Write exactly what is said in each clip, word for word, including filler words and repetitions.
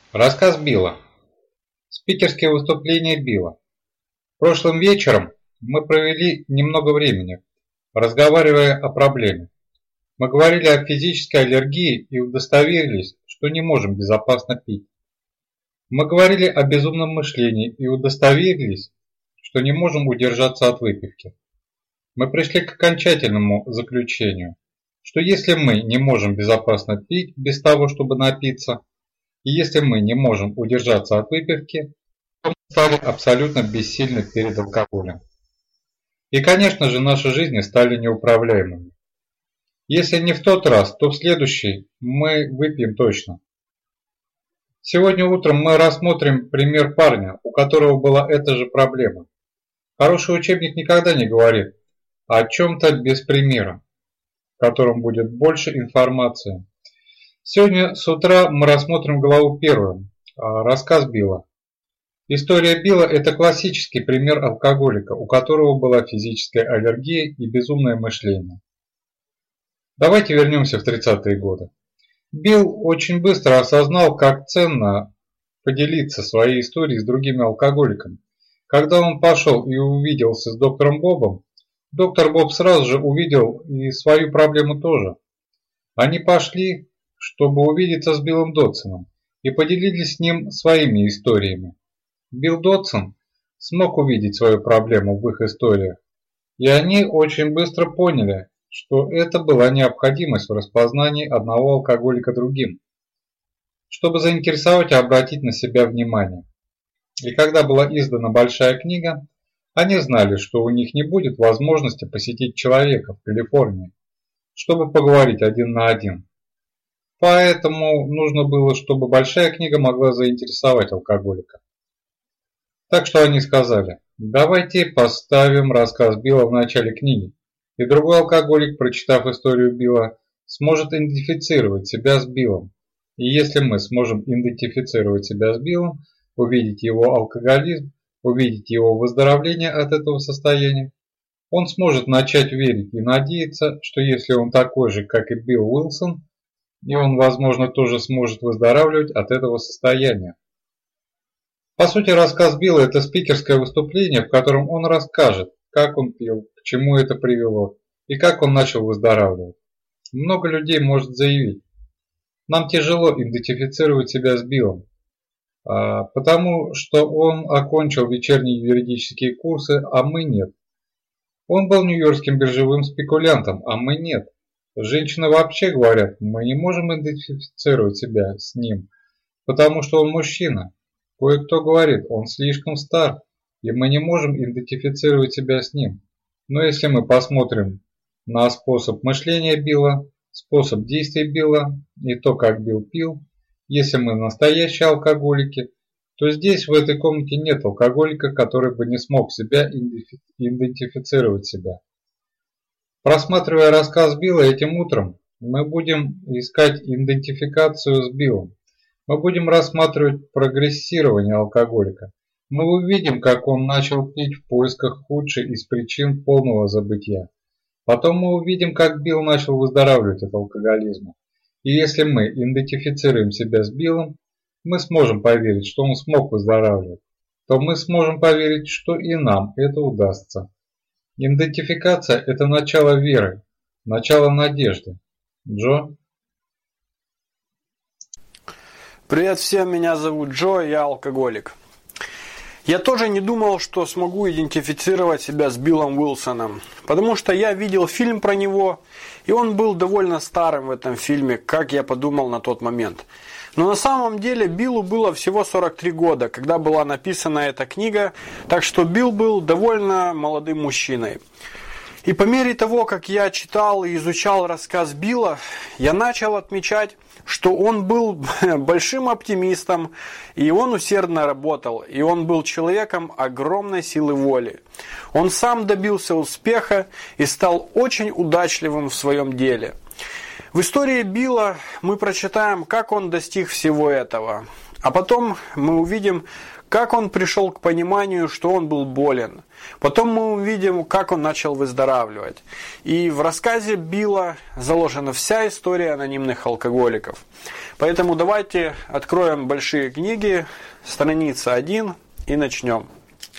Рассказ Билла. Спикерские выступления Билла. Прошлым вечером мы провели немного времени, разговаривая о проблеме. Мы говорили о физической аллергии и удостоверились, что не можем безопасно пить. Мы говорили о безумном мышлении и удостоверились, что не можем удержаться от выпивки. Мы пришли к окончательному заключению, что если мы не можем безопасно пить без того, чтобы напиться, и если мы не можем удержаться от выпивки, то мы стали абсолютно бессильны перед алкоголем. И, конечно же, наши жизни стали неуправляемыми. Если не в тот раз, то в следующий мы выпьем точно. Сегодня утром мы рассмотрим пример парня, у которого была эта же проблема. Хороший учебник никогда не говорит о чем-то без примера, в котором будет больше информации. Сегодня с утра мы рассмотрим главу первую, рассказ Билла. История Билла – это классический пример алкоголика, у которого была физическая аллергия и безумное мышление. Давайте вернемся в тридцатые годы. Билл очень быстро осознал, как ценно поделиться своей историей с другими алкоголиками. Когда он пошел и увиделся с доктором Бобом, доктор Боб сразу же увидел и свою проблему тоже. Они пошли, чтобы увидеться с Биллом Дотсоном, и поделились с ним своими историями. Билл Дотсон смог увидеть свою проблему в их историях, и они очень быстро поняли, что это была необходимость в распознании одного алкоголика другим, чтобы заинтересовать и обратить на себя внимание. И когда была издана большая книга, они знали, что у них не будет возможности посетить человека в Калифорнии, чтобы поговорить один на один. Поэтому нужно было, чтобы большая книга могла заинтересовать алкоголика. Так что они сказали: давайте поставим рассказ Билла в начале книги, и другой алкоголик, прочитав историю Билла, сможет идентифицировать себя с Биллом. И если мы сможем идентифицировать себя с Биллом, увидеть его алкоголизм, увидеть его выздоровление от этого состояния, он сможет начать верить и надеяться, что если он такой же, как и Билл Уилсон, и он, возможно, тоже сможет выздоравливать от этого состояния. По сути, рассказ Билла – это спикерское выступление, в котором он расскажет, как он пил, к чему это привело и как он начал выздоравливать. Много людей может заявить: нам тяжело идентифицировать себя с Биллом, потому что он окончил вечерние юридические курсы, а мы нет. Он был нью-йоркским биржевым спекулянтом, а мы нет. Женщины вообще говорят: мы не можем идентифицировать себя с ним, потому что он мужчина. Кое-кто говорит: он слишком стар, и мы не можем идентифицировать себя с ним. Но если мы посмотрим на способ мышления Билла, способ действий Билла и то, как Билл пил, если мы настоящие алкоголики, то здесь, в этой комнате, нет алкоголика, который бы не смог себя идентифицировать себя. Просматривая рассказ Билла этим утром, мы будем искать идентификацию с Биллом. Мы будем рассматривать прогрессирование алкоголика. Мы увидим, как он начал пить в поисках худшей из причин полного забытия. Потом мы увидим, как Билл начал выздоравливать от алкоголизма. И если мы идентифицируем себя с Биллом, мы сможем поверить, что он смог выздоравливать, то мы сможем поверить, что и нам это удастся. Идентификация – это начало веры, начало надежды. Джо? Привет всем, меня зовут Джо, я алкоголик. Я тоже не думал, что смогу идентифицировать себя с Биллом Уилсоном, потому что я видел фильм про него, и он был довольно старым в этом фильме, как я подумал на тот момент. Но на самом деле Биллу было всего сорок три года, когда была написана эта книга, так что Билл был довольно молодым мужчиной. И по мере того, как я читал и изучал рассказ Билла, я начал отмечать, что он был большим оптимистом, и он усердно работал, и он был человеком огромной силы воли. Он сам добился успеха и стал очень удачливым в своем деле. В истории Билла мы прочитаем, как он достиг всего этого. А потом мы увидим, как он пришел к пониманию, что он был болен. Потом мы увидим, как он начал выздоравливать. И в рассказе Билла заложена вся история анонимных алкоголиков. Поэтому давайте откроем большие книги, страница один, и начнем.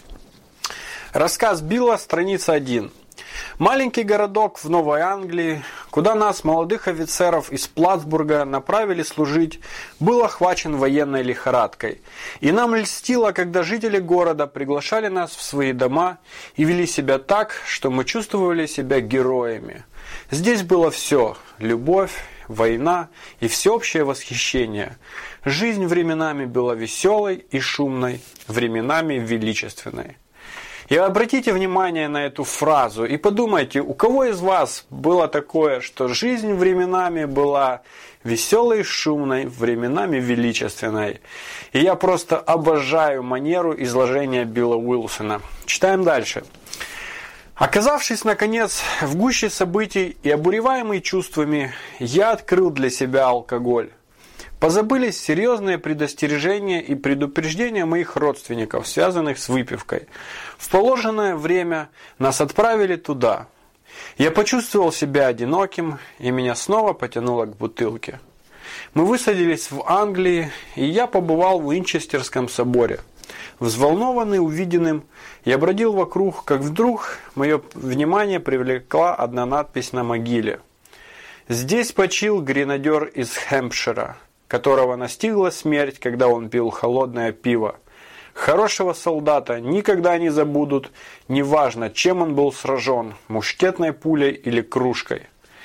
Рассказ Билла, страница один. Маленький городок в Новой Англии, куда нас, молодых офицеров из Плацбурга, направили служить, был охвачен военной лихорадкой. И нам льстило, когда жители города приглашали нас в свои дома и вели себя так, что мы чувствовали себя героями. Здесь было все – любовь, война и всеобщее восхищение. Жизнь временами была веселой и шумной, временами величественной. И обратите внимание на эту фразу и подумайте, у кого из вас было такое, что жизнь временами была веселой, шумной, временами величественной. И я просто обожаю манеру изложения Билла Уилсона. Читаем дальше. Оказавшись, наконец, в гуще событий и обуреваемый чувствами, я открыл для себя алкоголь. Позабылись серьезные предостережения и предупреждения моих родственников, связанных с выпивкой. В положенное время нас отправили туда. Я почувствовал себя одиноким, и меня снова потянуло к бутылке. Мы высадились в Англии, и я побывал в Уинчестерском соборе. Взволнованный увиденным, я бродил вокруг, как вдруг мое внимание привлекла одна надпись на могиле. «Здесь почил гренадер из Хэмпшира, которого настигла смерть, когда он пил холодное пиво. Хорошего солдата никогда не забудут, неважно, чем он был сражен, мушкетной пулей или кружкой».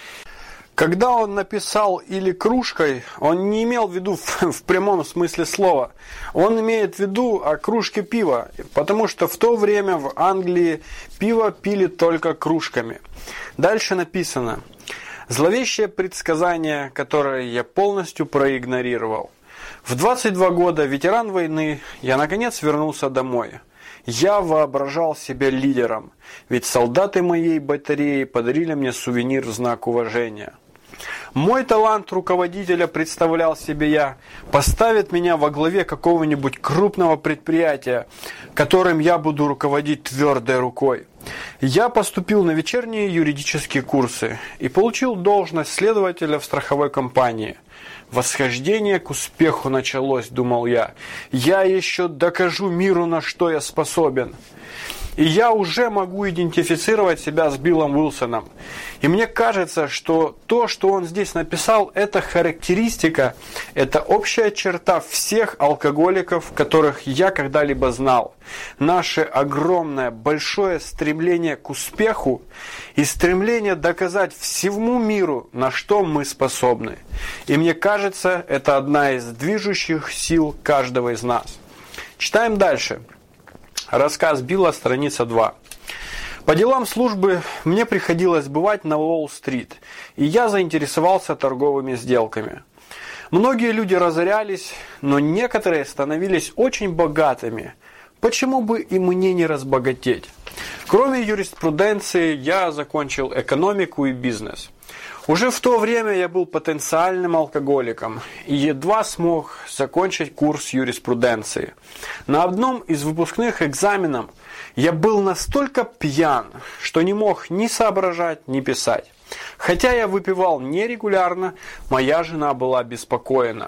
Когда он написал «или кружкой», он не имел в виду в, в прямом смысле слова. Он имеет в виду о кружке пива, потому что в то время в Англии пиво пили только кружками. Дальше написано: «Зловещее предсказание, которое я полностью проигнорировал. В двадцать два года, ветеран войны, я наконец вернулся домой. Я воображал себя лидером, ведь солдаты моей батареи подарили мне сувенир в знак уважения. Мой талант руководителя, представлял себе я, поставит меня во главе какого-нибудь крупного предприятия, которым я буду руководить твердой рукой. Я поступил на вечерние юридические курсы и получил должность следователя в страховой компании. Восхождение к успеху началось, думал я. Я еще докажу миру, на что я способен. И я уже могу идентифицировать себя с Биллом Уилсоном. И мне кажется, что то, что он здесь написал, это характеристика, это общая черта всех алкоголиков, которых я когда-либо знал. Наше огромное, большое стремление к успеху и стремление доказать всему миру, на что мы способны. И мне кажется, это одна из движущих сил каждого из нас. Читаем дальше. Рассказ Билла, страница два. По делам службы мне приходилось бывать на Уолл-стрит, и я заинтересовался торговыми сделками. Многие люди разорялись, но некоторые становились очень богатыми. Почему бы и мне не разбогатеть? Кроме юриспруденции, я закончил экономику и бизнес. Уже в то время я был потенциальным алкоголиком и едва смог закончить курс юриспруденции. На одном из выпускных экзаменов я был настолько пьян, что не мог ни соображать, ни писать. Хотя я выпивал нерегулярно, моя жена была обеспокоена.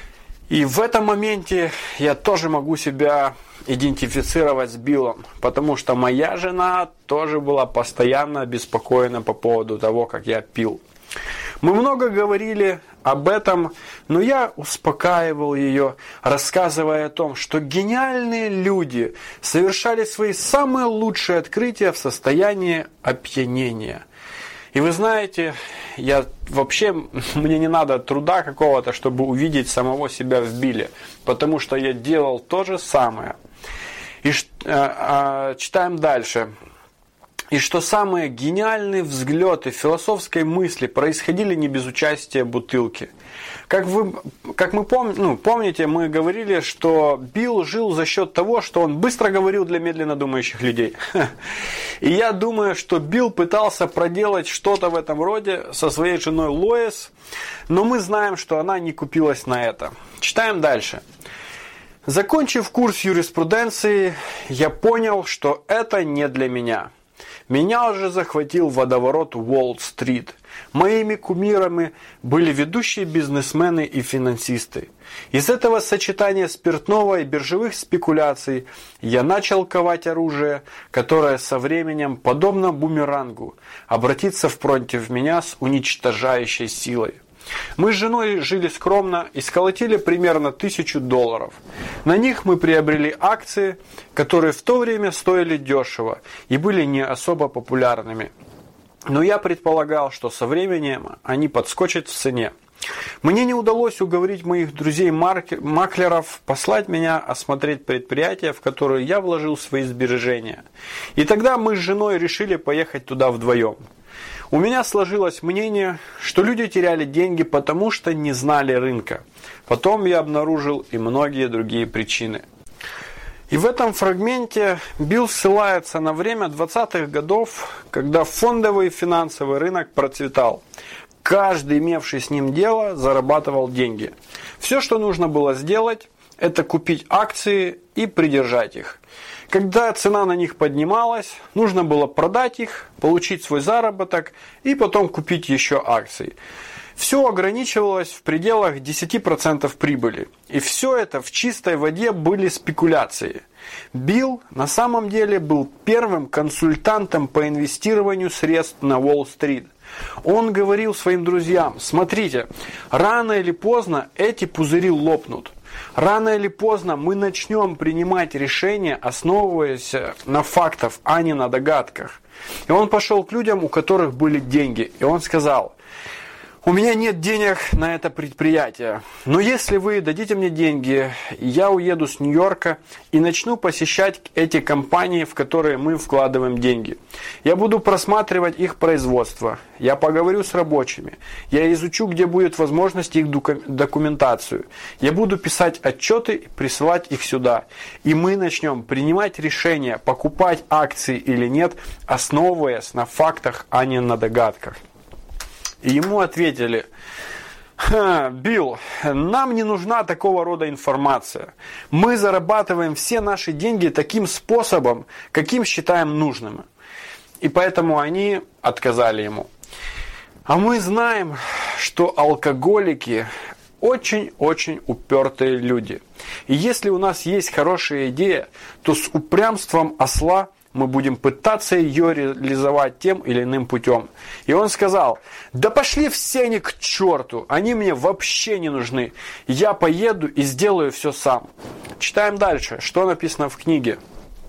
И в этом моменте я тоже могу себя идентифицировать с Биллом, потому что моя жена тоже была постоянно обеспокоена по поводу того, как я пил. Мы много говорили об этом, но я успокаивал ее, рассказывая о том, что гениальные люди совершали свои самые лучшие открытия в состоянии опьянения. И вы знаете, я вообще, мне не надо труда какого-то, чтобы увидеть самого себя в Билле, потому что я делал то же самое. И э, э, читаем дальше. И что самые гениальные взлеты философской мысли происходили не без участия бутылки. Как, вы, как мы пом, ну, помните, мы говорили, что Билл жил за счет того, что он быстро говорил для медленно думающих людей. И я думаю, что Билл пытался проделать что-то в этом роде со своей женой Лоис, но мы знаем, что она не купилась на это. Читаем дальше. Закончив курс юриспруденции, я понял, что это не для меня. Меня уже захватил водоворот Уолл-стрит. Моими кумирами были ведущие бизнесмены и финансисты. Из этого сочетания спиртного и биржевых спекуляций я начал ковать оружие, которое со временем, подобно бумерангу, обратится против меня с уничтожающей силой. Мы с женой жили скромно и сколотили примерно тысячу долларов. На них мы приобрели акции, которые в то время стоили дешево и были не особо популярными. Но я предполагал, что со временем они подскочат в цене. Мне не удалось уговорить моих друзей-маклеров послать меня осмотреть предприятие, в которое я вложил свои сбережения. И тогда мы с женой решили поехать туда вдвоем. У меня сложилось мнение, что люди теряли деньги, потому что не знали рынка. Потом я обнаружил и многие другие причины. И в этом фрагменте Билл ссылается на время двадцатых годов, когда фондовый и финансовый рынок процветал. Каждый, имевший с ним дело, зарабатывал деньги. Все, что нужно было сделать, это купить акции и придержать их. Когда цена на них поднималась, нужно было продать их, получить свой заработок и потом купить еще акции. Все ограничивалось в пределах десять процентов прибыли. И все это в чистой воде были спекуляции. Билл на самом деле был первым консультантом по инвестированию средств на Уолл-стрит. Он говорил своим друзьям: смотрите, рано или поздно эти пузыри лопнут. Рано или поздно мы начнем принимать решения, основываясь на фактах, а не на догадках. И он пошел к людям, у которых были деньги. И он сказал: у меня нет денег на это предприятие, но если вы дадите мне деньги, я уеду с Нью-Йорка и начну посещать эти компании, в которые мы вкладываем деньги. Я буду просматривать их производство, я поговорю с рабочими, я изучу, где будет возможность их документацию, я буду писать отчеты и присылать их сюда. И мы начнем принимать решения, покупать акции или нет, основываясь на фактах, а не на догадках. И ему ответили: Билл, нам не нужна такого рода информация. Мы зарабатываем все наши деньги таким способом, каким считаем нужным. И поэтому они отказали ему. А мы знаем, что алкоголики очень-очень упертые люди. И если у нас есть хорошая идея, то с упрямством осла мы будем пытаться ее реализовать тем или иным путем. И он сказал: да пошли все они к черту, они мне вообще не нужны. Я поеду и сделаю все сам. Читаем дальше, что написано в книге.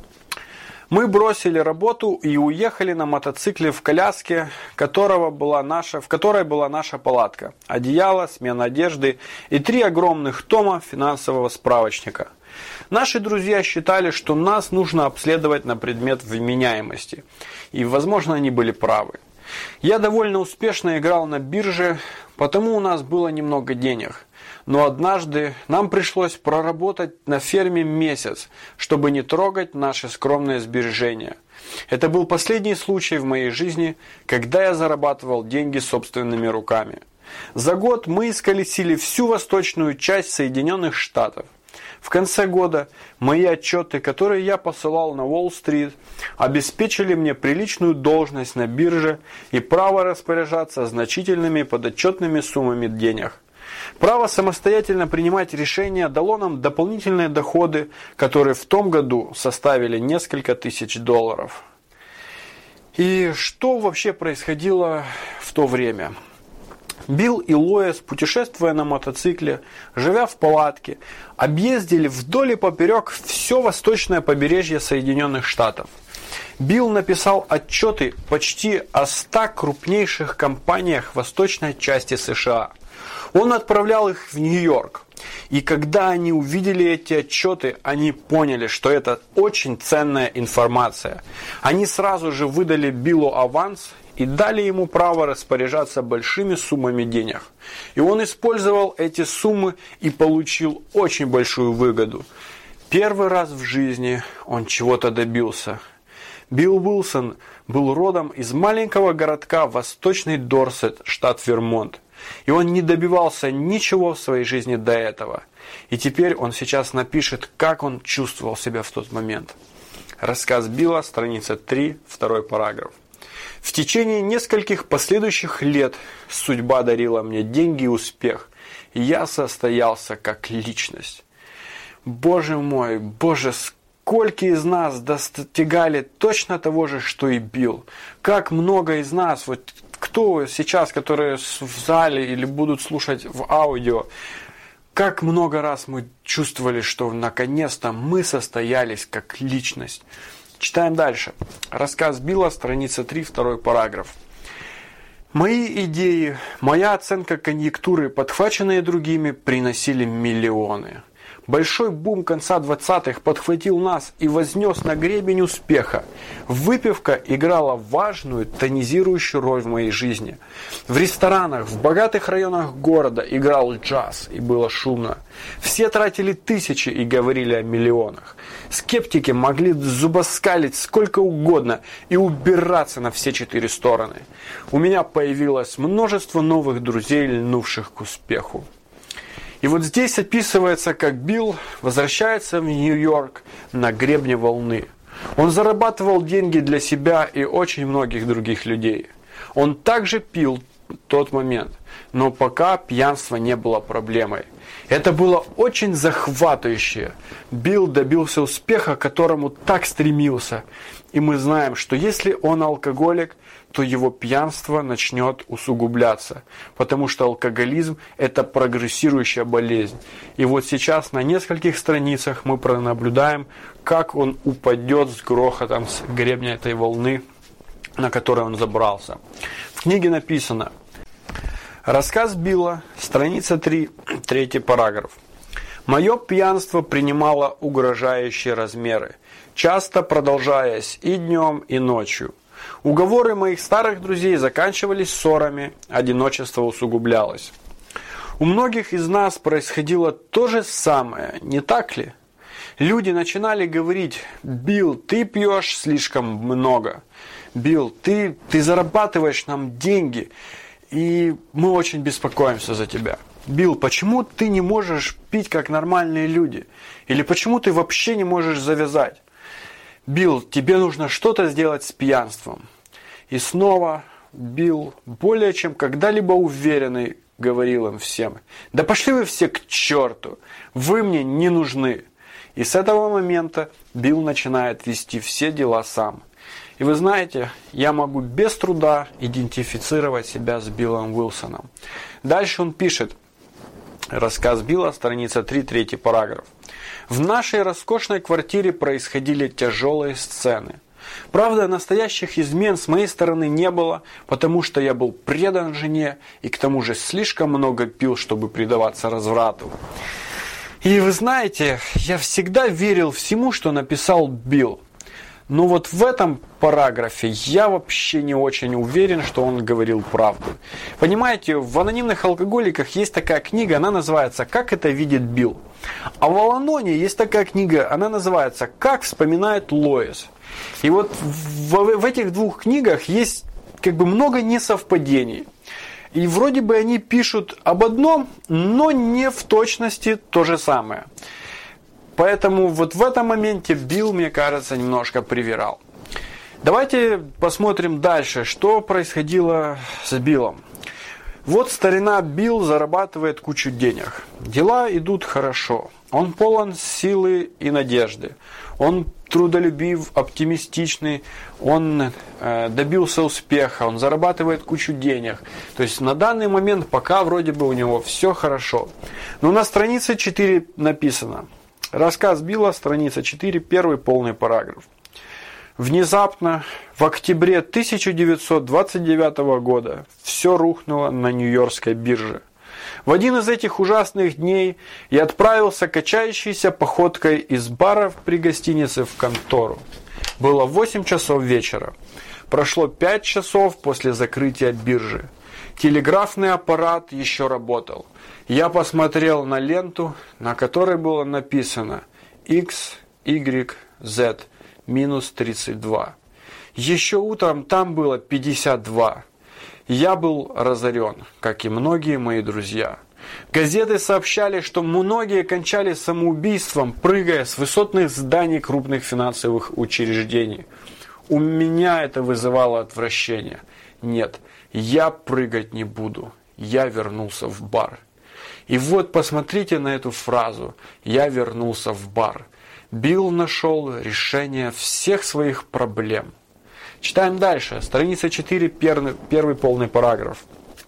Мы бросили работу и уехали на мотоцикле в коляске, которого была наша, в которой была наша палатка, одеяло, смена одежды и три огромных тома финансового справочника. Наши друзья считали, что нас нужно обследовать на предмет вменяемости. И, возможно, они были правы. Я довольно успешно играл на бирже, потому у нас было немного денег. Но однажды нам пришлось проработать на ферме месяц, чтобы не трогать наши скромные сбережения. Это был последний случай в моей жизни, когда я зарабатывал деньги собственными руками. За год мы исколесили всю восточную часть Соединенных Штатов. В конце года мои отчеты, которые я посылал на Уолл-стрит, обеспечили мне приличную должность на бирже и право распоряжаться значительными подотчетными суммами денег. Право самостоятельно принимать решения дало нам дополнительные доходы, которые в том году составили несколько тысяч долларов. И что вообще происходило в то время? Билл и Лоис, путешествуя на мотоцикле, живя в палатке, объездили вдоль и поперек все восточное побережье Соединенных Штатов. Билл написал отчеты почти о ста крупнейших компаниях восточной части США. Он отправлял их в Нью-Йорк. И когда они увидели эти отчеты, они поняли, что это очень ценная информация. Они сразу же выдали Биллу аванс и дали ему право распоряжаться большими суммами денег. И он использовал эти суммы и получил очень большую выгоду. Первый раз в жизни он чего-то добился. Билл Уилсон был родом из маленького городка Восточный Дорсет, штат Вермонт. И он не добивался ничего в своей жизни до этого. И теперь он сейчас напишет, как он чувствовал себя в тот момент. Рассказ Билла, страница три, второй параграф. В течение нескольких последующих лет судьба дарила мне деньги и успех. И я состоялся как личность. Боже мой, Боже, сколько из нас достигали точно того же, что и Билл. Как много из нас, вот кто сейчас, которые в зале или будут слушать в аудио, как много раз мы чувствовали, что наконец-то мы состоялись как личность. Читаем дальше. Рассказ Билла, страница три, второй параграф. Мои идеи, моя оценка конъюнктуры, подхваченные другими, приносили миллионы. Большой бум конца двадцатых подхватил нас и вознес на гребень успеха. Выпивка играла важную тонизирующую роль в моей жизни. В ресторанах, в богатых районах города играл джаз, и было шумно. Все тратили тысячи и говорили о миллионах. Скептики могли зубоскалить сколько угодно и убираться на все четыре стороны. У меня появилось множество новых друзей, льнувших к успеху. И вот здесь описывается, как Билл возвращается в Нью-Йорк на гребне волны. Он зарабатывал деньги для себя и очень многих других людей. Он также пил в тот момент, но пока пьянство не было проблемой. Это было очень захватывающе. Билл добился успеха, к которому так стремился. И мы знаем, что если он алкоголик, то его пьянство начнет усугубляться, потому что алкоголизм – это прогрессирующая болезнь. И вот сейчас на нескольких страницах мы пронаблюдаем, как он упадет с грохотом с гребня этой волны, на которой он забрался. В книге написано: рассказ Билла, страница три, третий параграф. Мое пьянство принимало угрожающие размеры, часто продолжаясь и днем, и ночью. Уговоры моих старых друзей заканчивались ссорами, одиночество усугублялось. У многих из нас происходило то же самое, не так ли? Люди начинали говорить: «Билл, ты пьешь слишком много. Билл, ты, ты зарабатываешь нам деньги, и мы очень беспокоимся за тебя. Билл, почему ты не можешь пить, как нормальные люди? Или почему ты вообще не можешь завязать? Билл, тебе нужно что-то сделать с пьянством». И снова Билл, более чем когда-либо уверенный, говорил им всем: «Да пошли вы все к черту, вы мне не нужны». И с этого момента Билл начинает вести все дела сам. И вы знаете, я могу без труда идентифицировать себя с Биллом Уилсоном. Дальше он пишет. Рассказ Билла, страница три, третий параграф. В нашей роскошной квартире происходили тяжелые сцены. Правда, настоящих измен с моей стороны не было, потому что я был предан жене и к тому же слишком много пил, чтобы предаваться разврату. И вы знаете, я всегда верил всему, что написал Билл. Но вот в этом параграфе я вообще не очень уверен, что он говорил правду. Понимаете, в «Анонимных алкоголиках» есть такая книга, она называется «Как это видит Билл». А в «Ал-Аноне» есть такая книга, она называется «Как вспоминает Лоис». И вот в, в этих двух книгах есть как бы много несовпадений. И вроде бы они пишут об одном, но не в точности то же самое. Поэтому вот в этом моменте Билл, мне кажется, немножко привирал. Давайте посмотрим дальше, что происходило с Биллом. Вот старина Билл зарабатывает кучу денег. Дела идут хорошо. Он полон силы и надежды. Он трудолюбив, оптимистичный. Он э, добился успеха. Он зарабатывает кучу денег. То есть на данный момент пока вроде бы у него все хорошо. Но на странице четыре написано. Рассказ Билла, страница четыре, первый полный параграф. Внезапно, в октябре тысяча девятьсот двадцать девятого года, все рухнуло на Нью-Йоркской бирже. В один из этих ужасных дней я отправился качающейся походкой из бара при гостинице в контору. Было восемь часов вечера. Прошло пять часов после закрытия биржи. Телеграфный аппарат еще работал. Я посмотрел на ленту, на которой было написано икс игрек зет минус тридцать два. Еще утром там было пятьдесят два. Я был разорен, как и многие мои друзья. Газеты сообщали, что многие кончали самоубийством, прыгая с высотных зданий крупных финансовых учреждений. У меня это вызывало отвращение. Нет, я прыгать не буду. Я вернулся в бар. И вот посмотрите на эту фразу. Я вернулся в бар. Билл нашел решение всех своих проблем. Читаем дальше. Страница четыре, первый, первый полный параграф.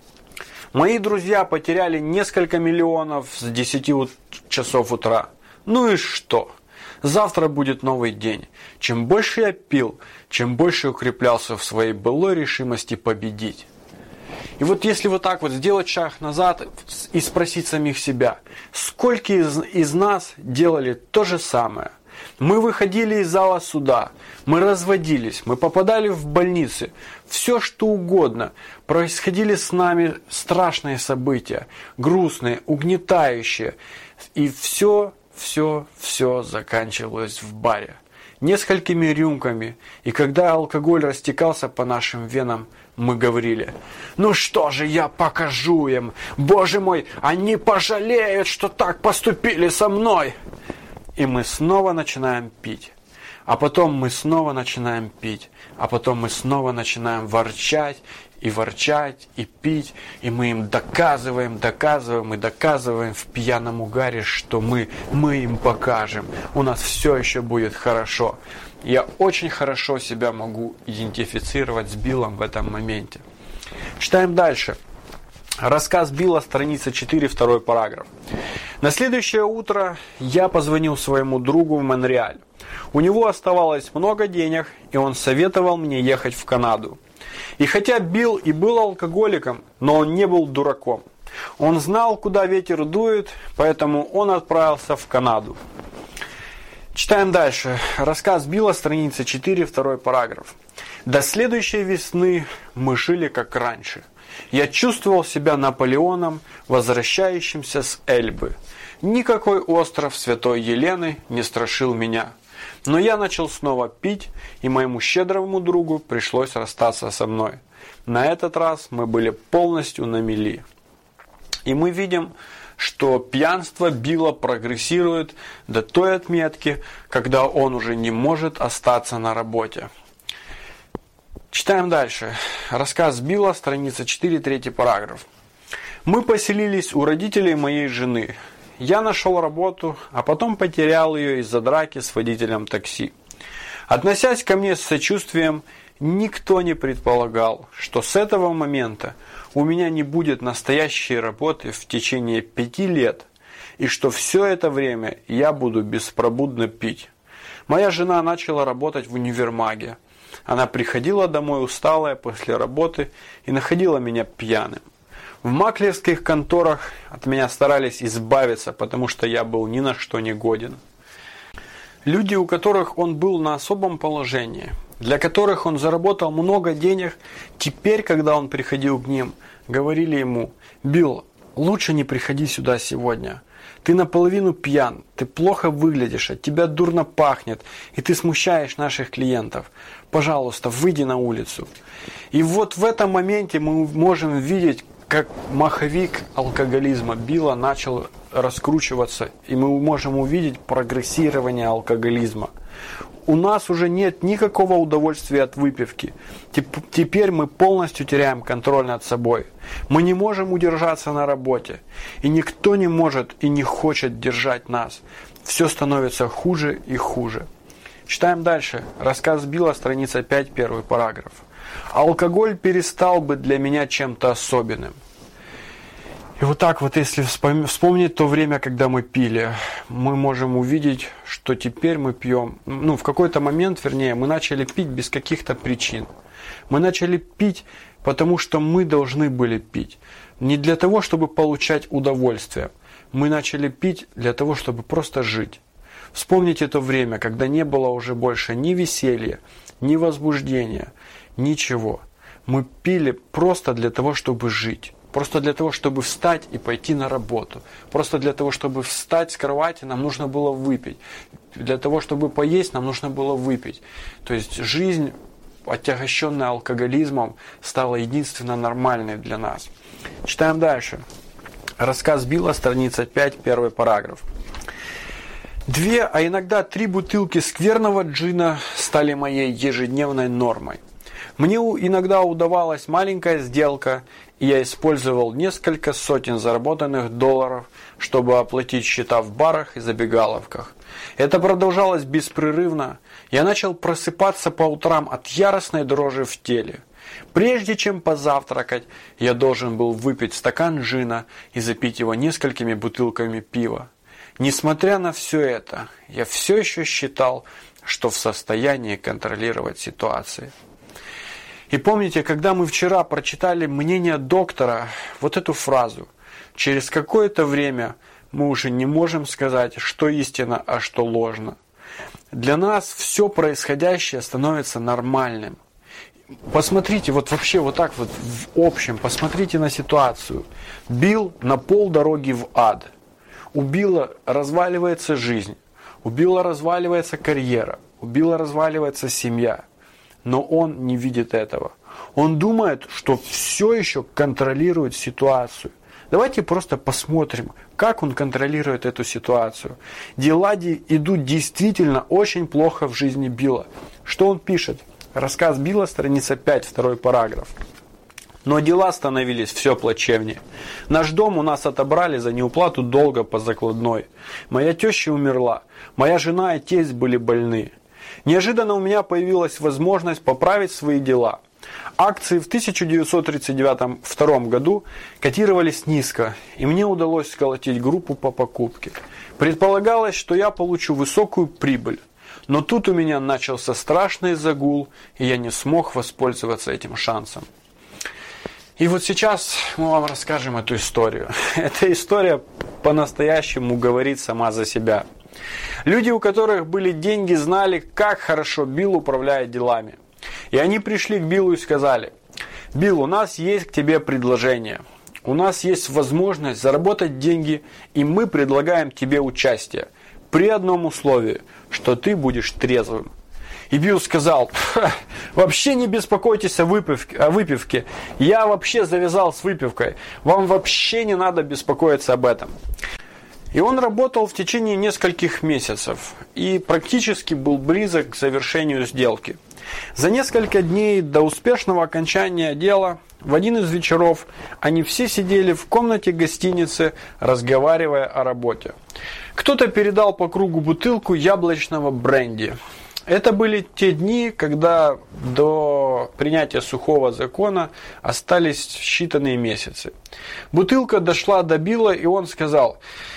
Мои друзья потеряли несколько миллионов с десяти часов утра. Ну и что? Завтра будет новый день. Чем больше я пил, чем больше укреплялся в своей былой решимости победить. И вот если вот так вот сделать шаг назад и спросить самих себя, сколько из, из нас делали то же самое? Мы выходили из зала суда, мы разводились, мы попадали в больницы, все что угодно. Происходили с нами страшные события, грустные, угнетающие. И все, все, все заканчивалось в баре. Несколькими рюмками. И когда алкоголь растекался по нашим венам, мы говорили: ну что же я покажу им? Боже мой, они пожалеют, что так поступили со мной. И мы снова начинаем пить. А потом мы снова начинаем пить. А потом мы снова начинаем ворчать и ворчать и пить. И мы им доказываем, доказываем и доказываем в пьяном угаре, что мы, мы им покажем. У нас все еще будет хорошо. Я очень хорошо себя могу идентифицировать с Биллом в этом моменте. Читаем дальше. Рассказ Билла, страница четыре, второй параграф. На следующее утро я позвонил своему другу в Монреаль. У него оставалось много денег, и он советовал мне ехать в Канаду. И хотя Билл и был алкоголиком, но он не был дураком. Он знал, куда ветер дует, поэтому он отправился в Канаду. Читаем дальше. Рассказ Билла, страница четыре, второй параграф. До следующей весны мы жили как раньше. Я чувствовал себя Наполеоном, возвращающимся с Эльбы. Никакой остров Святой Елены не страшил меня. Но я начал снова пить, и моему щедрому другу пришлось расстаться со мной. На этот раз мы были полностью на мели. И мы видим, что пьянство Билла прогрессирует до той отметки, когда он уже не может остаться на работе. Читаем дальше. Рассказ Билла, страница четыре, третий параграф. Мы поселились у родителей моей жены. Я нашел работу, а потом потерял ее из-за драки с водителем такси. Относясь ко мне с сочувствием, никто не предполагал, что с этого момента у меня не будет настоящей работы в течение пяти лет, и что все это время я буду беспробудно пить. Моя жена начала работать в универмаге. Она приходила домой усталая после работы и находила меня пьяным. В маклерских конторах от меня старались избавиться, потому что я был ни на что не годен. Люди, у которых он был на особом положении, для которых он заработал много денег, теперь, когда он приходил к ним, говорили ему: «Билл, лучше не приходи сюда сегодня. Ты наполовину пьян, ты плохо выглядишь, от тебя дурно пахнет, и ты смущаешь наших клиентов. Пожалуйста, выйди на улицу». И вот в этом моменте мы можем видеть, как маховик алкоголизма Билла начал раскручиваться, и мы можем увидеть прогрессирование алкоголизма. У нас уже нет никакого удовольствия от выпивки. Теперь мы полностью теряем контроль над собой. Мы не можем удержаться на работе. И никто не может и не хочет держать нас. Все становится хуже и хуже. Читаем дальше. Рассказ Билла, страница пять, первый параграф. Алкоголь перестал быть для меня чем-то особенным. И вот так вот, если вспомнить то время, когда мы пили, мы можем увидеть, что теперь мы пьем, ну, в какой-то момент, вернее, мы начали пить без каких-то причин. Мы начали пить, потому что мы должны были пить. Не для того, чтобы получать удовольствие. Мы начали пить для того, чтобы просто жить. Вспомните то время, когда не было уже больше ни веселья, ни возбуждения, ничего. Мы пили просто для того, чтобы жить. Просто для того, чтобы встать и пойти на работу. Просто для того, чтобы встать с кровати, нам нужно было выпить. Для того, чтобы поесть, нам нужно было выпить. То есть жизнь, отягощенная алкоголизмом, стала единственно нормальной для нас. Читаем дальше. Рассказ Билла, страница пять, первый параграф. Две, а иногда три бутылки скверного джина стали моей ежедневной нормой. Мне иногда удавалась маленькая сделка, и я использовал несколько сотен заработанных долларов, чтобы оплатить счета в барах и забегаловках. Это продолжалось беспрерывно. Я начал просыпаться по утрам от яростной дрожи в теле. Прежде чем позавтракать, я должен был выпить стакан джина и запить его несколькими бутылками пива. Несмотря на все это, я все еще считал, что в состоянии контролировать ситуацию. И помните, когда мы вчера прочитали мнение доктора, вот эту фразу, через какое-то время мы уже не можем сказать, что истина, а что ложно. Для нас все происходящее становится нормальным. Посмотрите, вот вообще вот так вот в общем, посмотрите на ситуацию. Билл на полдороги в ад. У Билла разваливается жизнь, у Билла разваливается карьера, у Билла разваливается семья. Но он не видит этого. Он думает, что все еще контролирует ситуацию. Давайте просто посмотрим, как он контролирует эту ситуацию. Дела идут действительно очень плохо в жизни Билла. Что он пишет? Рассказ Билла, страница пять, второй параграф. Но дела становились все плачевнее. Наш дом у нас отобрали за неуплату долга по закладной. Моя теща умерла. Моя жена и тесть были больны. Неожиданно у меня появилась возможность поправить свои дела. Акции в тысяча девятьсот тридцать втором году котировались низко, и мне удалось сколотить группу по покупке. Предполагалось, что я получу высокую прибыль. Но тут у меня начался страшный загул, и я не смог воспользоваться этим шансом. И вот сейчас мы вам расскажем эту историю. Эта история по-настоящему говорит сама за себя. Люди, у которых были деньги, знали, как хорошо Билл управляет делами. И они пришли к Биллу и сказали: «Билл, у нас есть к тебе предложение. У нас есть возможность заработать деньги, и мы предлагаем тебе участие. При одном условии, что ты будешь трезвым». И Билл сказал: «Вообще не беспокойтесь о выпивке, о выпивке. Я вообще завязал с выпивкой. Вам вообще не надо беспокоиться об этом». И он работал в течение нескольких месяцев и практически был близок к завершению сделки. За несколько дней до успешного окончания дела, в один из вечеров, они все сидели в комнате гостиницы, разговаривая о работе. Кто-то передал по кругу бутылку яблочного бренди. Это были те дни, когда до принятия сухого закона остались считанные месяцы. Бутылка дошла до Билла, и он сказал: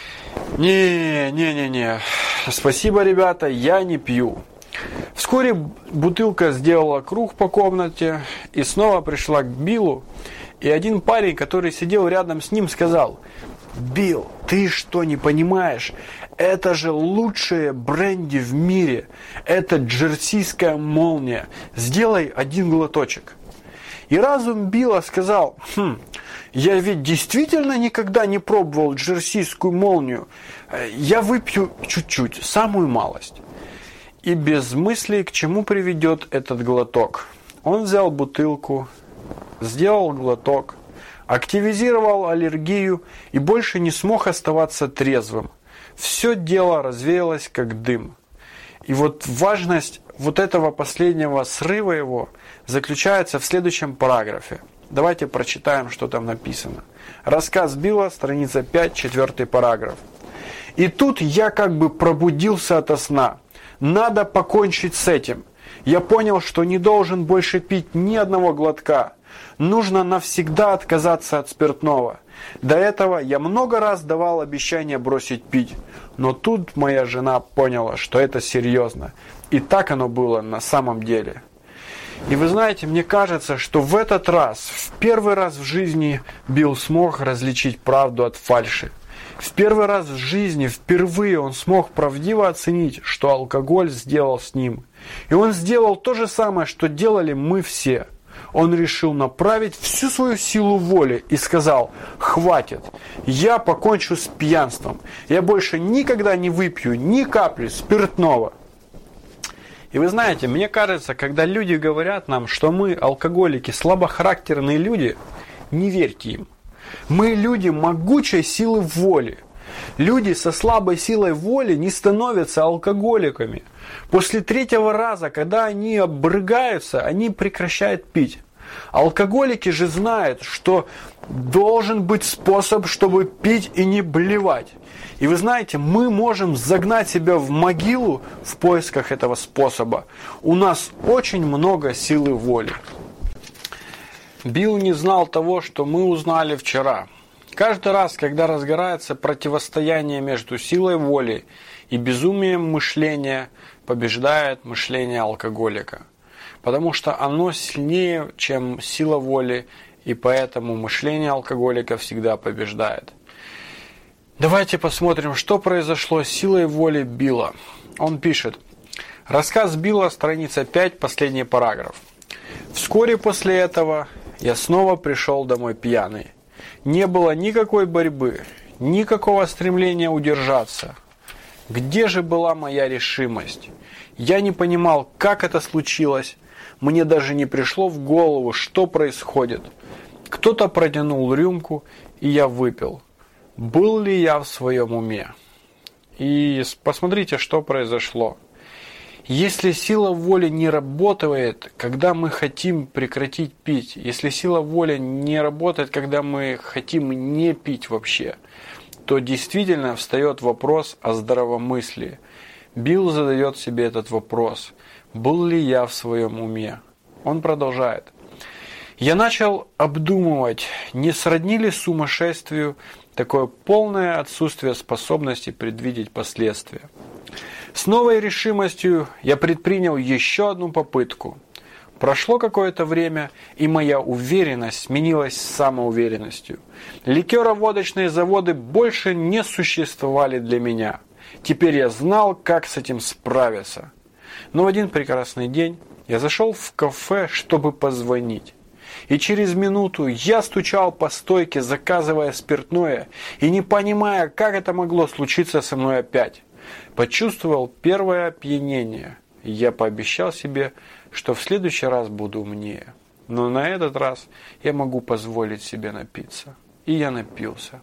«Не, не, не, не, спасибо, ребята, я не пью». Вскоре бутылка сделала круг по комнате и снова пришла к Биллу. И один парень, который сидел рядом с ним, сказал: «Билл, ты что, не понимаешь? Это же лучшее бренди в мире. Это джерсийская молния. Сделай один глоточек». И разум Билла сказал: «Хм, я ведь действительно никогда не пробовал джерсийскую молнию. Я выпью чуть-чуть, самую малость». И без мысли, к чему приведет этот глоток. Он взял бутылку, сделал глоток, активизировал аллергию и больше не смог оставаться трезвым. Все дело развеялось как дым. И вот важность вот этого последнего срыва его заключается в следующем параграфе. Давайте прочитаем, что там написано. Рассказ Билла, страница пять, четвертый параграф. «И тут я как бы пробудился ото сна. Надо покончить с этим. Я понял, что не должен больше пить ни одного глотка. Нужно навсегда отказаться от спиртного. До этого я много раз давал обещание бросить пить. Но тут моя жена поняла, что это серьезно. И так оно было на самом деле». И вы знаете, мне кажется, что в этот раз, в первый раз в жизни, Билл смог различить правду от фальши. В первый раз в жизни, впервые он смог правдиво оценить, что алкоголь сделал с ним. И он сделал то же самое, что делали мы все. Он решил направить всю свою силу воли и сказал: «Хватит, я покончу с пьянством. Я больше никогда не выпью ни капли спиртного». И вы знаете, мне кажется, когда люди говорят нам, что мы, алкоголики, слабохарактерные люди, не верьте им. Мы люди могучей силы воли. Люди со слабой силой воли не становятся алкоголиками. После третьего раза, когда они обрыгаются, они прекращают пить. Алкоголики же знают, что должен быть способ, чтобы пить и не блевать. И вы знаете, мы можем загнать себя в могилу в поисках этого способа. У нас очень много силы воли. Билл не знал того, что мы узнали вчера. Каждый раз, когда разгорается противостояние между силой воли и безумием мышления, побеждает мышление алкоголика. Потому что оно сильнее, чем сила воли, и поэтому мышление алкоголика всегда побеждает. Давайте посмотрим, что произошло с силой воли Билла. Он пишет. Рассказ Билла, страница пять, последний параграф. Вскоре после этого я снова пришел домой пьяный. Не было никакой борьбы, никакого стремления удержаться. Где же была моя решимость? Я не понимал, как это случилось. Мне даже не пришло в голову, что происходит. Кто-то протянул рюмку, и я выпил. Был ли я в своем уме? И посмотрите, что произошло. Если сила воли не работает, когда мы хотим прекратить пить, если сила воли не работает, когда мы хотим не пить вообще, то действительно встает вопрос о здравомыслии. Билл задает себе этот вопрос. Был ли я в своем уме? Он продолжает. Я начал обдумывать, не сродни ли сумасшествию такое полное отсутствие способности предвидеть последствия. С новой решимостью я предпринял еще одну попытку. Прошло какое-то время, и моя уверенность сменилась самоуверенностью. Ликероводочные заводы больше не существовали для меня. Теперь я знал, как с этим справиться. Но в один прекрасный день я зашел в кафе, чтобы позвонить. И через минуту я стучал по стойке, заказывая спиртное, и не понимая, как это могло случиться со мной опять. Почувствовал первое опьянение. Я пообещал себе, что в следующий раз буду умнее. Но на этот раз я могу позволить себе напиться. И я напился.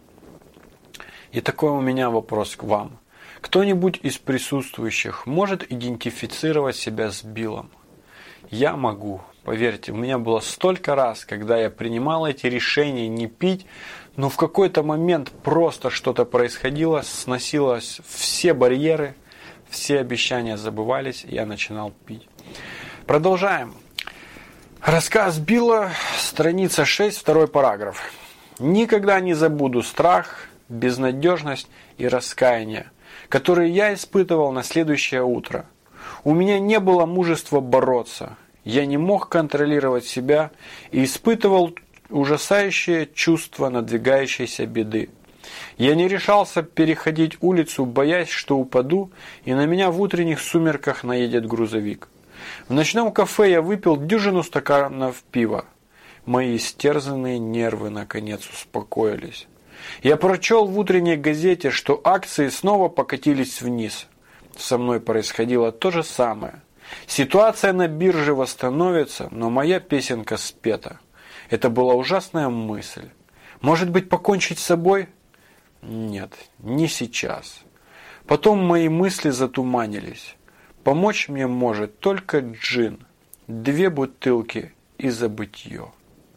И такой у меня вопрос к вам. Кто-нибудь из присутствующих может идентифицировать себя с Биллом? Я могу. Поверьте, у меня было столько раз, когда я принимал эти решения не пить, но в какой-то момент просто что-то происходило, сносилось все барьеры, все обещания забывались, и я начинал пить. Продолжаем. Рассказ Билла, страница шесть, второй параграф. Никогда не забуду страх, безнадежность и раскаяние, которые я испытывал на следующее утро. У меня не было мужества бороться. Я не мог контролировать себя и испытывал ужасающее чувство надвигающейся беды. Я не решался переходить улицу, боясь, что упаду, и на меня в утренних сумерках наедет грузовик. В ночном кафе я выпил дюжину стаканов пива. Мои истерзанные нервы наконец успокоились. Я прочел в утренней газете, что акции снова покатились вниз. Со мной происходило то же самое. Ситуация на бирже восстановится, но моя песенка спета. Это была ужасная мысль. Может быть, покончить с собой? Нет, не сейчас. Потом мои мысли затуманились. Помочь мне может только джин, две бутылки и забытье.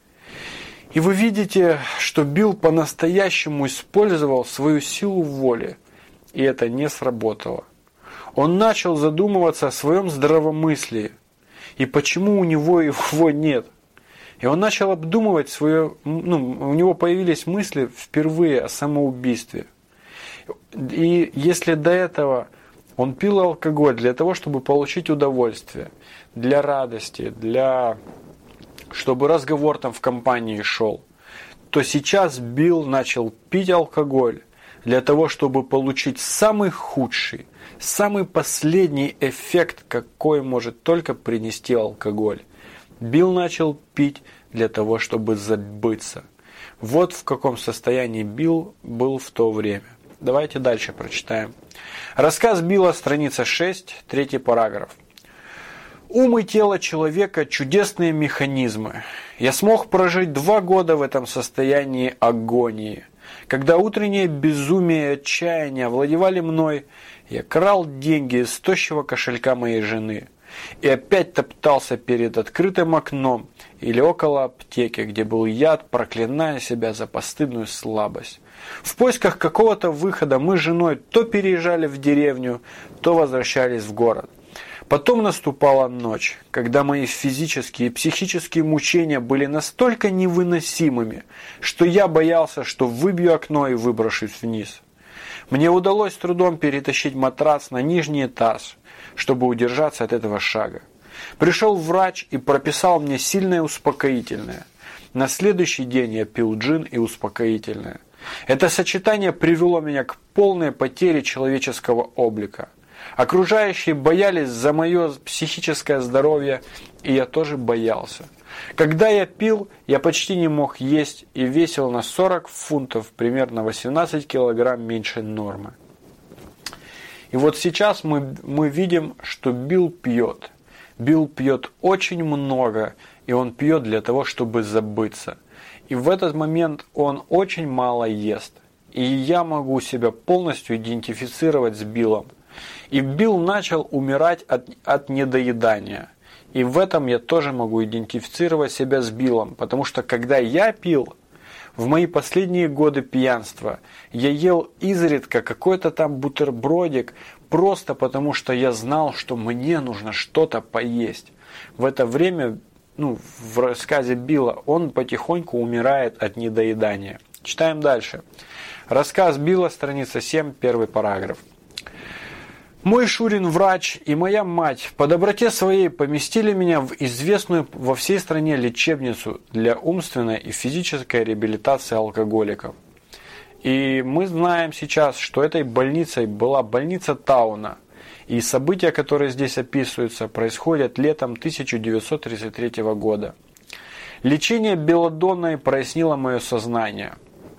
И вы видите, что Билл по-настоящему использовал свою силу воли, и это не сработало. Он начал задумываться о своем здравомыслии, и почему у него его нет. И он начал обдумывать свое, ну, у него появились мысли впервые о самоубийстве. И если до этого он пил алкоголь для того, чтобы получить удовольствие, для радости, для чтобы разговор там в компании шел, то сейчас Билл начал пить алкоголь для того, чтобы получить самый худший, самый последний эффект, какой может только принести алкоголь. Билл начал пить для того, чтобы забыться. Вот в каком состоянии Билл был в то время. Давайте дальше прочитаем. Рассказ Билла, страница шесть, третий параграф. Ум и тело человека – чудесные механизмы. Я смог прожить два года в этом состоянии агонии. Когда утреннее безумие и отчаяние овладевали мной, я крал деньги из тощего кошелька моей жены и опять топтался перед открытым окном или около аптеки, где был яд, проклиная себя за постыдную слабость. В поисках какого-то выхода мы с женой то переезжали в деревню, то возвращались в город. Потом наступала ночь, когда мои физические и психические мучения были настолько невыносимыми, что я боялся, что выбью окно и выброшусь вниз. Мне удалось с трудом перетащить матрас на нижний этаж, чтобы удержаться от этого шага. Пришел врач и прописал мне сильное успокоительное. На следующий день я пил джин и успокоительное. Это сочетание привело меня к полной потере человеческого облика. Окружающие боялись за мое психическое здоровье, и я тоже боялся. Когда я пил, я почти не мог есть и весил на сорок фунтов, примерно восемнадцать килограмм меньше нормы. И вот сейчас мы, мы видим, что Билл пьет. Билл пьет очень много, и он пьет для того, чтобы забыться. И в этот момент он очень мало ест. И я могу себя полностью идентифицировать с Биллом. И Билл начал умирать от, от недоедания. И в этом я тоже могу идентифицировать себя с Биллом. Потому что когда я пил, в мои последние годы пьянства, я ел изредка какой-то там бутербродик, просто потому что я знал, что мне нужно что-то поесть. В это время, ну, в рассказе Билла, он потихоньку умирает от недоедания. Читаем дальше. Рассказ Билла, страница семь, первый параграф. Мой Шурин врач и моя мать по доброте своей поместили меня в известную во всей стране лечебницу для умственной и физической реабилитации алкоголиков. И мы знаем сейчас, что этой больницей была больница Тауна. И события, которые здесь описываются, происходят летом тысяча девятьсот тридцать третьего года. Лечение белладонной прояснило мое сознание.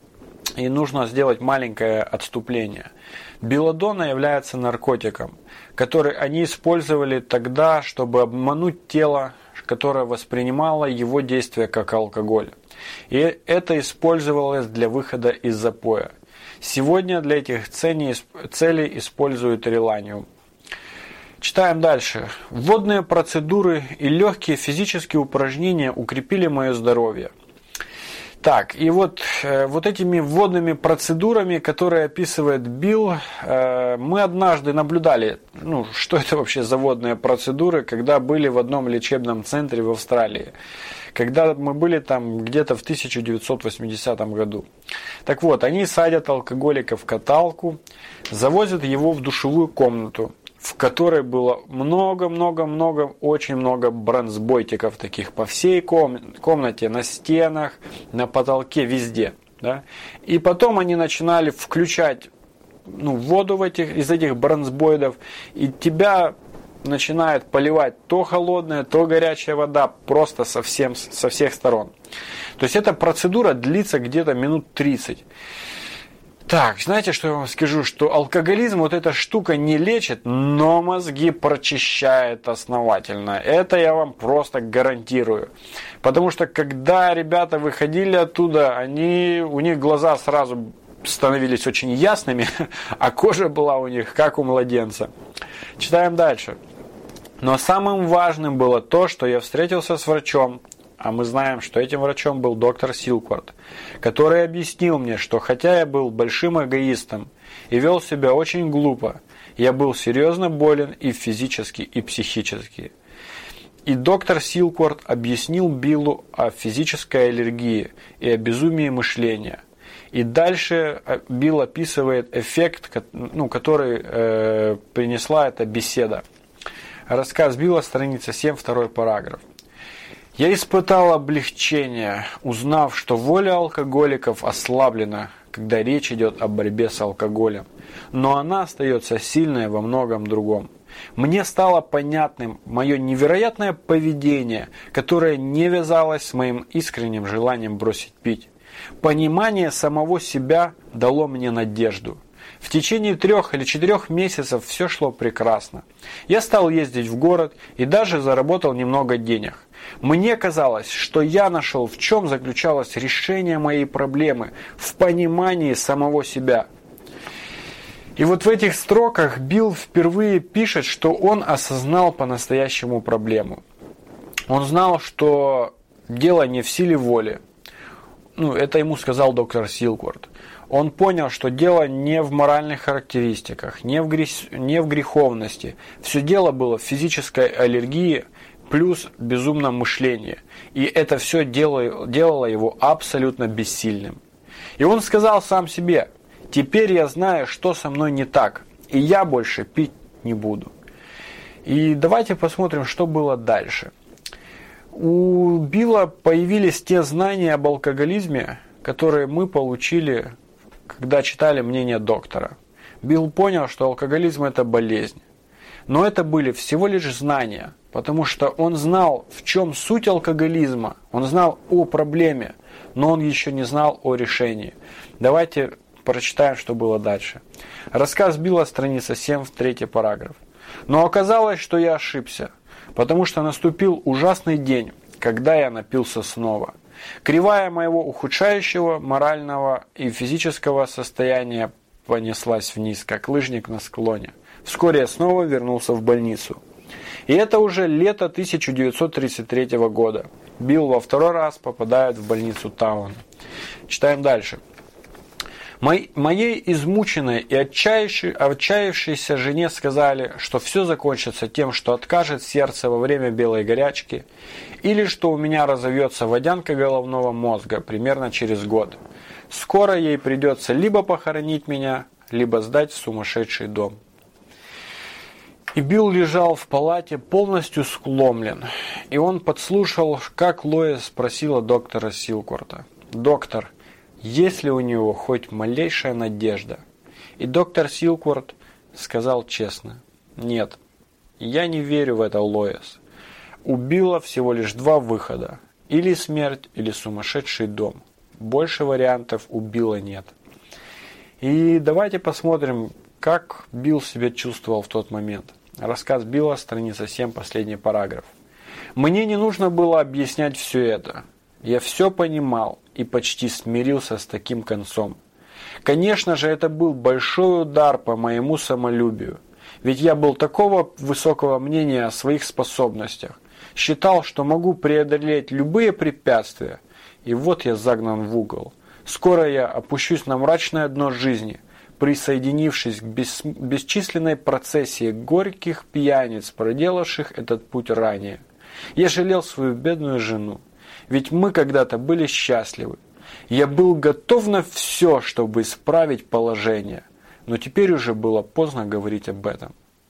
И нужно сделать маленькое отступление. Белладонна является наркотиком, который они использовали тогда, чтобы обмануть тело, которое воспринимало его действие как алкоголь. И это использовалось для выхода из запоя. Сегодня для этих целей используют реланиум. Читаем дальше. Водные процедуры и легкие физические упражнения укрепили мое здоровье. Так, и вот, э, вот этими водными процедурами, которые описывает Билл, э, мы однажды наблюдали, ну, что это вообще за водные процедуры, когда были в одном лечебном центре в Австралии. Когда мы были там где-то в тысяча девятьсот восьмидесятом году. Так вот, они садят алкоголика в каталку, завозят его в душевую комнату, в которой было много-много-много, очень много бронзбойтиков таких по всей комнате, на стенах, на потолке, везде. Да? И потом они начинали включать, ну, воду в этих, из этих бронзбоидов, и тебя начинает поливать то холодная, то горячая вода, просто со, всем, со всех сторон. То есть эта процедура длится где-то минут тридцать. Так, знаете, что я вам скажу? Что алкоголизм, вот эта штука не лечит, но мозги прочищает основательно. Это я вам просто гарантирую. Потому что когда ребята выходили оттуда, они, у них глаза сразу становились очень ясными, а кожа была у них как у младенца. Читаем дальше. Но самым важным было то, что я встретился с врачом, а мы знаем, что этим врачом был доктор Силкварт, который объяснил мне, что хотя я был большим эгоистом и вел себя очень глупо, я был серьезно болен и физически, и психически. И доктор Силкварт объяснил Биллу о физической аллергии и о безумии мышления. И дальше Билл описывает эффект, ну, который э, принесла эта беседа. Рассказ Билла, страница семь, второй параграф. Я испытал облегчение, узнав, что воля алкоголиков ослаблена, когда речь идет о борьбе с алкоголем, но она остается сильной во многом другом. Мне стало понятным мое невероятное поведение, которое не вязалось с моим искренним желанием бросить пить. Понимание самого себя дало мне надежду. В течение трех или четырех месяцев все шло прекрасно. Я стал ездить в город и даже заработал немного денег. Мне казалось, что я нашел, в чем заключалось решение моей проблемы, в понимании самого себя. И вот в этих строках Билл впервые пишет, что он осознал по-настоящему проблему. Он знал, что дело не в силе воли. Ну, это ему сказал доктор Силкворт. Он понял, что дело не в моральных характеристиках, не в, грех... не в греховности. Все дело было в физической аллергии плюс безумном мышлении. И это все делало, делало его абсолютно бессильным. И он сказал сам себе: «Теперь я знаю, что со мной не так, и я больше пить не буду». И давайте посмотрим, что было дальше. У Билла появились те знания об алкоголизме, которые мы получили, когда читали мнение доктора. Билл понял, что алкоголизм – это болезнь. Но это были всего лишь знания, потому что он знал, в чем суть алкоголизма, он знал о проблеме, но он еще не знал о решении. Давайте прочитаем, что было дальше. Рассказ Билла, страница семь, третий параграф. «Но оказалось, что я ошибся, потому что наступил ужасный день, когда я напился снова. Кривая моего ухудшающего морального и физического состояния понеслась вниз, как лыжник на склоне. Вскоре я снова вернулся в больницу. И это уже лето тысяча девятьсот тридцать третьего года. Билл во второй раз попадает в больницу Таун». Читаем дальше. «Моей измученной и отчаявшейся жене сказали, что все закончится тем, что откажет сердце во время белой горячки, или что у меня разовьется водянка головного мозга примерно через год. Скоро ей придется либо похоронить меня, либо сдать в сумасшедший дом». И Билл лежал в палате полностью скломлен, и он подслушал, как Лоис спросила доктора Силкворта: «Доктор, есть ли у него хоть малейшая надежда?» И доктор Силкворт сказал честно: «Нет, я не верю в это, Лоис. У Билла всего лишь два выхода: или смерть, или сумасшедший дом. Больше вариантов у Билла нет». И давайте посмотрим, как Билл себя чувствовал в тот момент. Рассказ Билла, страница семь, последний параграф. «Мне не нужно было объяснять все это. Я все понимал и почти смирился с таким концом. Конечно же, это был большой удар по моему самолюбию, ведь я был такого высокого мнения о своих способностях, считал, что могу преодолеть любые препятствия, и вот я загнан в угол. Скоро я опущусь на мрачное дно жизни, присоединившись к бес... бесчисленной процессии горьких пьяниц, проделавших этот путь ранее. Я жалел свою бедную жену, ведь мы когда-то были счастливы. Я был готов на все, чтобы исправить положение, но теперь уже было поздно говорить об этом».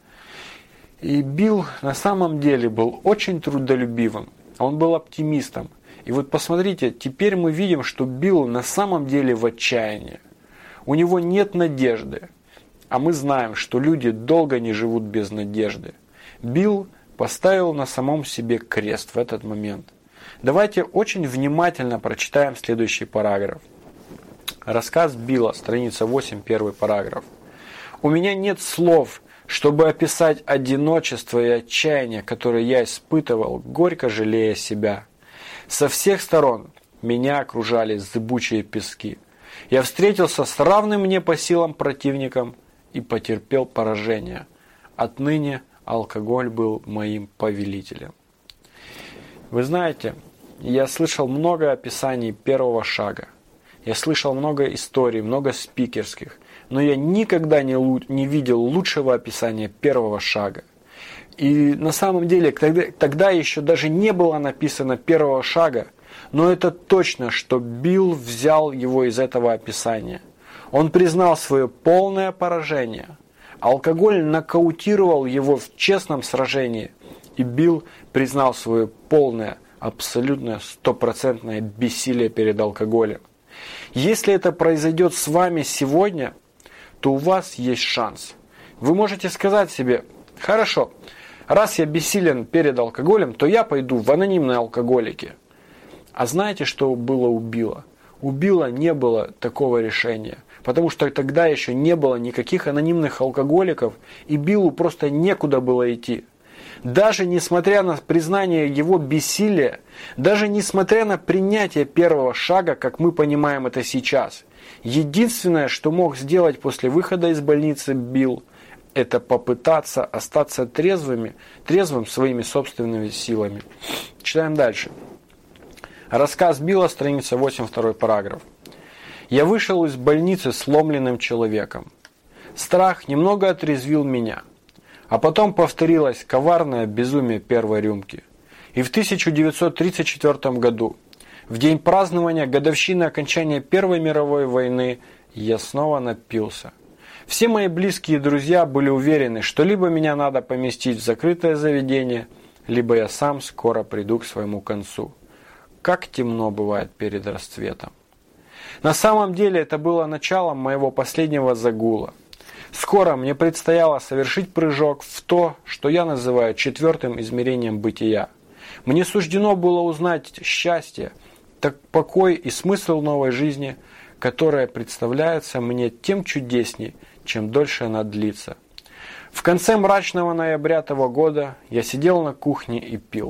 И Билл на самом деле был очень трудолюбивым, он был оптимистом. И вот посмотрите, теперь мы видим, что Билл на самом деле в отчаянии. У него нет надежды, а мы знаем, что люди долго не живут без надежды. Билл поставил на самом себе крест в этот момент. Давайте очень внимательно прочитаем следующий параграф. Рассказ Билла, страница восемь, первый параграф. «У меня нет слов, чтобы описать одиночество и отчаяние, которое я испытывал, горько жалея себя. Со всех сторон меня окружали зыбучие пески. Я встретился с равным мне по силам противником и потерпел поражение. Отныне алкоголь был моим повелителем». Вы знаете, я слышал много описаний первого шага. Я слышал много историй, много спикерских, но я никогда не, не видел лучшего описания первого шага. И на самом деле тогда, тогда еще даже не было написано первого шага, но это точно, что Билл взял его из этого описания. Он признал свое полное поражение. Алкоголь нокаутировал его в честном сражении, и Билл признал свое полное, абсолютное, стопроцентное бессилие перед алкоголем. Если это произойдет с вами сегодня, то у вас есть шанс. Вы можете сказать себе: «Хорошо, раз я бессилен перед алкоголем, то я пойду в анонимные алкоголики». А знаете, что было у Билла? У Билла не было такого решения, потому что тогда еще не было никаких анонимных алкоголиков, и Биллу просто некуда было идти. Даже несмотря на признание его бессилия, даже несмотря на принятие первого шага, как мы понимаем это сейчас, единственное, что мог сделать после выхода из больницы Билл, это попытаться остаться трезвыми, трезвым своими собственными силами. Читаем дальше. Рассказ Билла, страница восемь, второй параграф. «Я вышел из больницы сломленным человеком. Страх немного отрезвил меня. А потом повторилось коварное безумие первой рюмки. И в тысяча девятьсот тридцать четвёртом году, в день празднования годовщины окончания Первой мировой войны, я снова напился. Все мои близкие друзья были уверены, что либо меня надо поместить в закрытое заведение, либо я сам скоро приду к своему концу. Как темно бывает перед расцветом. На самом деле это было началом моего последнего загула. Скоро мне предстояло совершить прыжок в то, что я называю четвертым измерением бытия. Мне суждено было узнать счастье, так покой и смысл новой жизни, которая представляется мне тем чудесней, чем дольше она длится. В конце мрачного ноября того года я сидел на кухне и пил.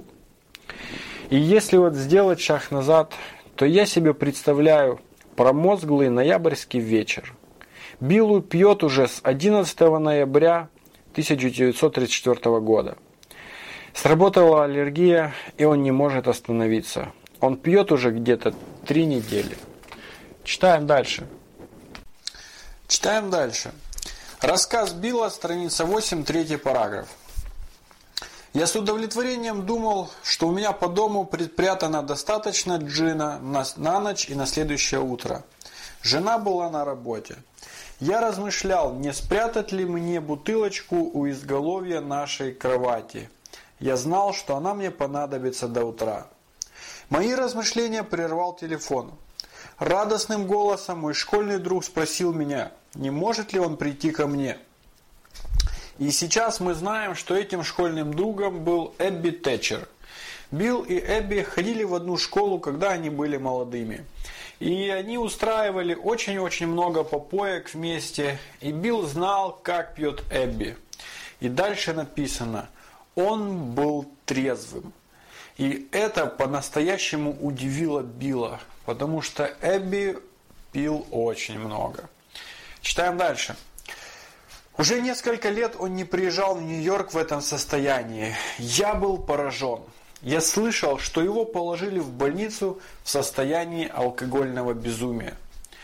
И если вот сделать шаг назад, то я себе представляю промозглый ноябрьский вечер. Биллу пьет уже с одиннадцатого ноября тысяча девятьсот тридцать четвёртого года. Сработала аллергия, и он не может остановиться. Он пьет уже где-то три недели. Читаем дальше. Читаем дальше. Рассказ Билла, страница восемь, третий параграф. Я с удовлетворением думал, что у меня по дому припрятано достаточно джина на, на ночь и на следующее утро. Жена была на работе. Я размышлял, не спрятать ли мне бутылочку у изголовья нашей кровати. Я знал, что она мне понадобится до утра. Мои размышления прервал телефон. Радостным голосом мой школьный друг спросил меня, не может ли он прийти ко мне. И сейчас мы знаем, что этим школьным другом был Эбби Тэтчер. Билл и Эбби ходили в одну школу, когда они были молодыми. И они устраивали очень-очень много попоек вместе. И Билл знал, как пьет Эбби. И дальше написано, он был трезвым. И это по-настоящему удивило Билла, потому что Эбби пил очень много. Читаем дальше. Уже несколько лет он не приезжал в Нью-Йорк в этом состоянии. Я был поражен. Я слышал, что его положили в больницу в состоянии алкогольного безумия.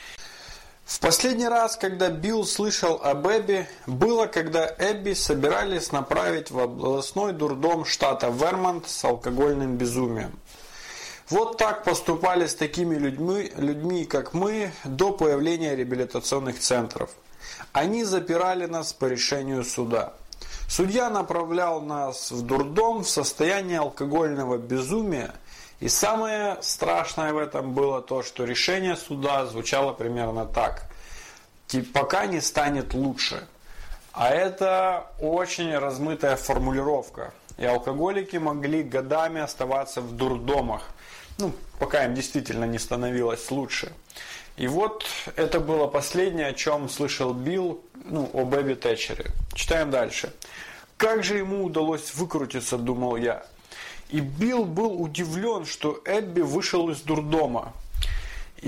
В последний раз, когда Билл слышал об Эбби, было, когда Эбби собирались направить в областной дурдом штата Вермонт с алкогольным безумием. Вот так поступали с такими людьми, людьми, как мы, до появления реабилитационных центров. Они запирали нас по решению суда. Судья направлял нас в дурдом в состоянии алкогольного безумия. И самое страшное в этом было то, что решение суда звучало примерно так. Пока не станет лучше. А это очень размытая формулировка. И алкоголики могли годами оставаться в дурдомах. Ну, пока им действительно не становилось лучше. И вот это было последнее, о чем слышал Билл, ну, об Эбби Тэтчере. Читаем дальше. Как же ему удалось выкрутиться, думал я. И Билл был удивлен, что Эбби вышел из дурдома. И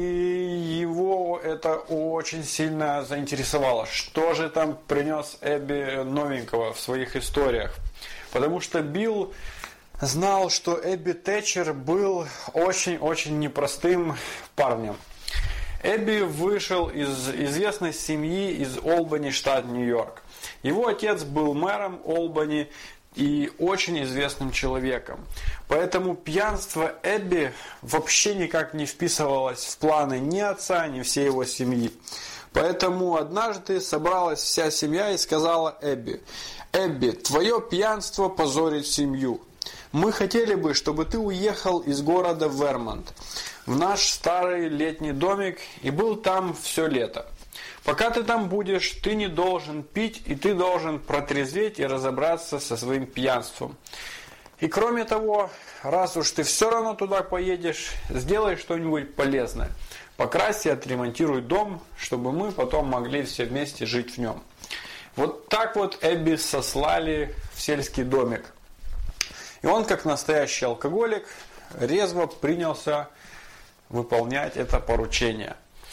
его это очень сильно заинтересовало. Что же там принес Эбби новенького в своих историях? Потому что Билл знал, что Эбби Тэтчер был очень-очень непростым парнем. Эбби вышел из известной семьи из Олбани, штат Нью-Йорк. Его отец был мэром Олбани и очень известным человеком. Поэтому пьянство Эбби вообще никак не вписывалось в планы ни отца, ни всей его семьи. Поэтому однажды собралась вся семья и сказала Эбби: «Эбби, твое пьянство позорит семью. Мы хотели бы, чтобы ты уехал из города Вермонт в наш старый летний домик и был там все лето. Пока ты там будешь, ты не должен пить, и ты должен протрезветь и разобраться со своим пьянством. И кроме того, раз уж ты все равно туда поедешь, сделай что-нибудь полезное. покрась и отремонтируй дом, чтобы мы потом могли все вместе жить в нем. Вот так вот Эбби сослали в сельский домик. И он, как настоящий алкоголик, резво принялся выполнять это поручение.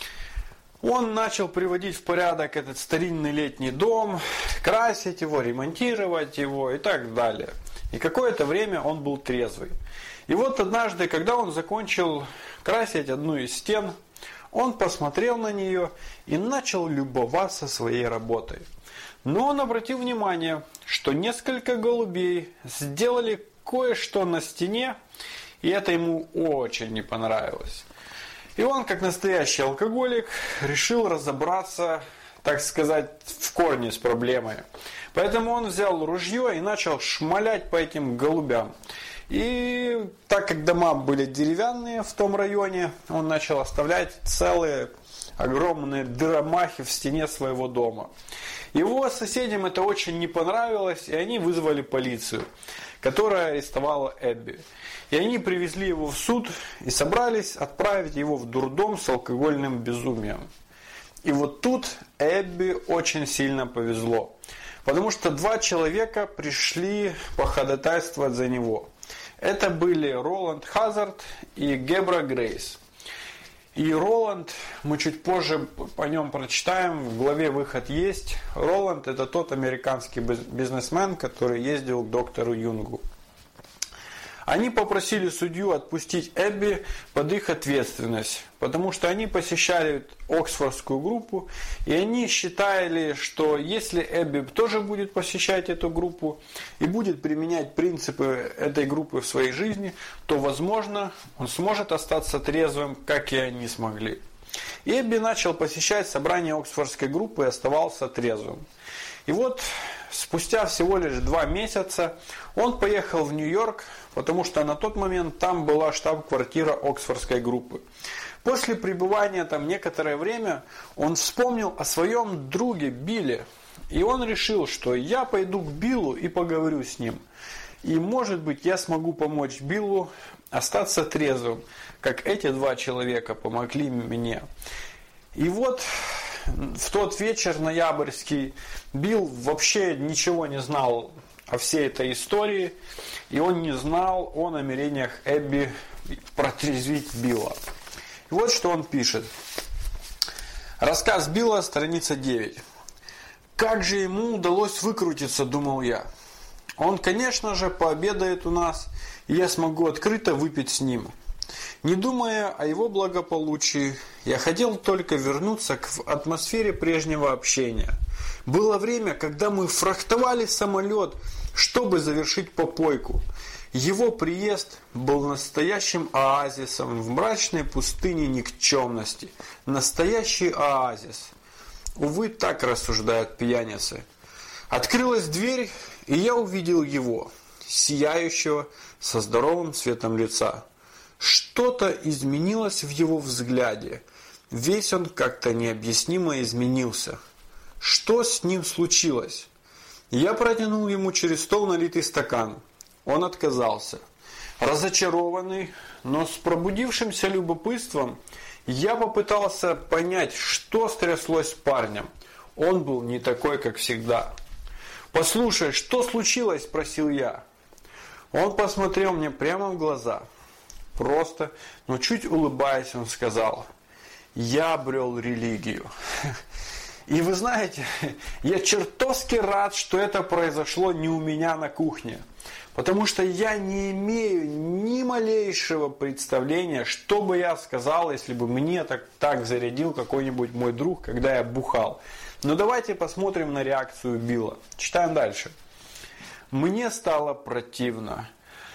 Он начал приводить в порядок этот старинный летний дом, красить его, ремонтировать его и так далее. И какое-то время он был трезвый. И вот однажды, когда он закончил красить одну из стен, он посмотрел на нее и начал любоваться своей работой. Но он обратил внимание, что несколько голубей сделали кое-что на стене, и это ему очень не понравилось. И он, как настоящий алкоголик, решил разобраться, так сказать, в корне с проблемой. Поэтому он взял ружье и начал шмалять по этим голубям. И так как дома были деревянные в том районе, он начал оставлять целые огромные дыромахи в стене своего дома. Его соседям это очень не понравилось, и они вызвали полицию, которая арестовала Эбби. И они привезли его в суд и собрались отправить его в дурдом с алкогольным безумием. И вот тут Эбби очень сильно повезло, потому что два человека пришли походатайствовать за него. Это были Роланд Хазард и Гебра Грейс. И Роланд, мы чуть позже по нем прочитаем, в главе «Выход есть». Роланд – это тот американский бизнесмен, который ездил к доктору Юнгу. Они попросили судью отпустить Эбби под их ответственность, потому что они посещали Оксфордскую группу, и они считали, что если Эбби тоже будет посещать эту группу и будет применять принципы этой группы в своей жизни, то, возможно, он сможет остаться трезвым, как и они смогли. И Эбби начал посещать собрания Оксфордской группы и оставался трезвым. И вот спустя всего лишь два месяца он поехал в Нью-Йорк, потому что на тот момент там была штаб-квартира Оксфордской группы. После пребывания там некоторое время он вспомнил о своем друге Билле. И он решил, что я пойду к Биллу и поговорю с ним. И может быть я смогу помочь Биллу остаться трезвым, как эти два человека помогли мне. И вот в тот вечер ноябрьский Билл вообще ничего не знал о всей этой истории, и он не знал о намерениях Эбби протрезвить Билла. И вот что он пишет. Рассказ Билла, страница девять. «Как же ему удалось выкрутиться, думал я. Он, конечно же, пообедает у нас, и я смогу открыто выпить с ним. Не думая о его благополучии, я хотел только вернуться к атмосфере прежнего общения. Было время, когда мы фрахтовали самолет, чтобы завершить попойку. Его приезд был настоящим оазисом в мрачной пустыне никчемности. Настоящий оазис. Увы, так рассуждают пьяницы. Открылась дверь, и я увидел его, сияющего, со здоровым цветом лица. Что-то изменилось в его взгляде. Весь он как-то необъяснимо изменился. Что с ним случилось? Я протянул ему через стол налитый стакан. Он отказался. Разочарованный, но с пробудившимся любопытством, я попытался понять, что стряслось с парнем. Он был не такой, как всегда. «Послушай, что случилось?» – спросил я. Он посмотрел мне прямо в глаза. Просто, но чуть улыбаясь, он сказал: «Я обрел религию». И вы знаете, я чертовски рад, что это произошло не у меня на кухне. Потому что я не имею ни малейшего представления, что бы я сказал, если бы мне так, так зарядил какой-нибудь мой друг, когда я бухал. Но давайте посмотрим на реакцию Билла. Читаем дальше. «Мне стало противно.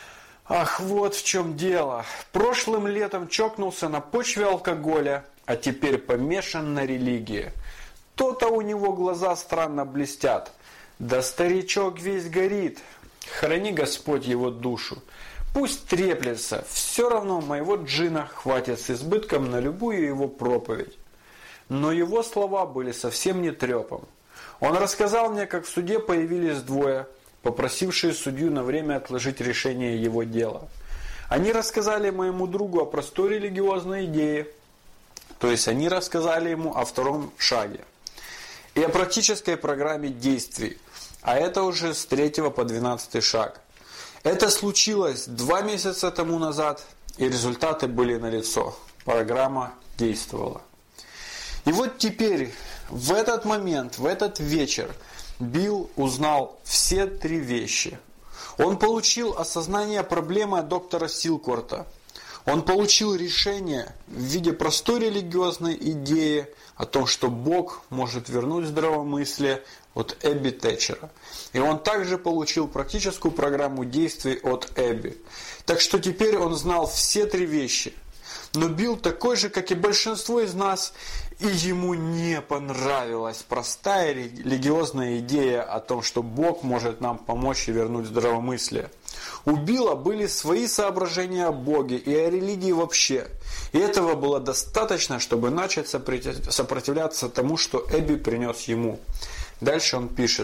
Ах, вот в чем дело. Прошлым летом чокнулся на почве алкоголя, а теперь помешан на религии. То-то у него глаза странно блестят. Да старичок весь горит. Храни Господь его душу. Пусть треплется, все равно моего джина хватит с избытком на любую его проповедь». Но его слова были совсем не трепом. Он рассказал мне, как в суде появились двое, попросившие судью на время отложить решение его дела. Они рассказали моему другу о простой религиозной идее, То есть они рассказали ему о втором шаге и о практической программе действий. А это уже с третьего по двенадцатый шаг. Это случилось два месяца тому назад, и результаты были налицо. Программа действовала. И вот теперь, в этот момент, в этот вечер, Билл узнал все три вещи. Он получил осознание проблемы от доктора Силкворта. Он получил решение в виде простой религиозной идеи о том, что Бог может вернуть здравомыслие от Эбби Тэтчера. И он также получил практическую программу действий от Эбби. Так что теперь он знал все три вещи. Но Билл такой же, как и большинство из нас, и ему не понравилась простая религиозная идея о том, что Бог может нам помочь и вернуть здравомыслие. У Билла были свои соображения о Боге и о религии вообще. И этого было достаточно, чтобы начать сопротивляться тому, что Эбби принес ему. Дальше он пишет.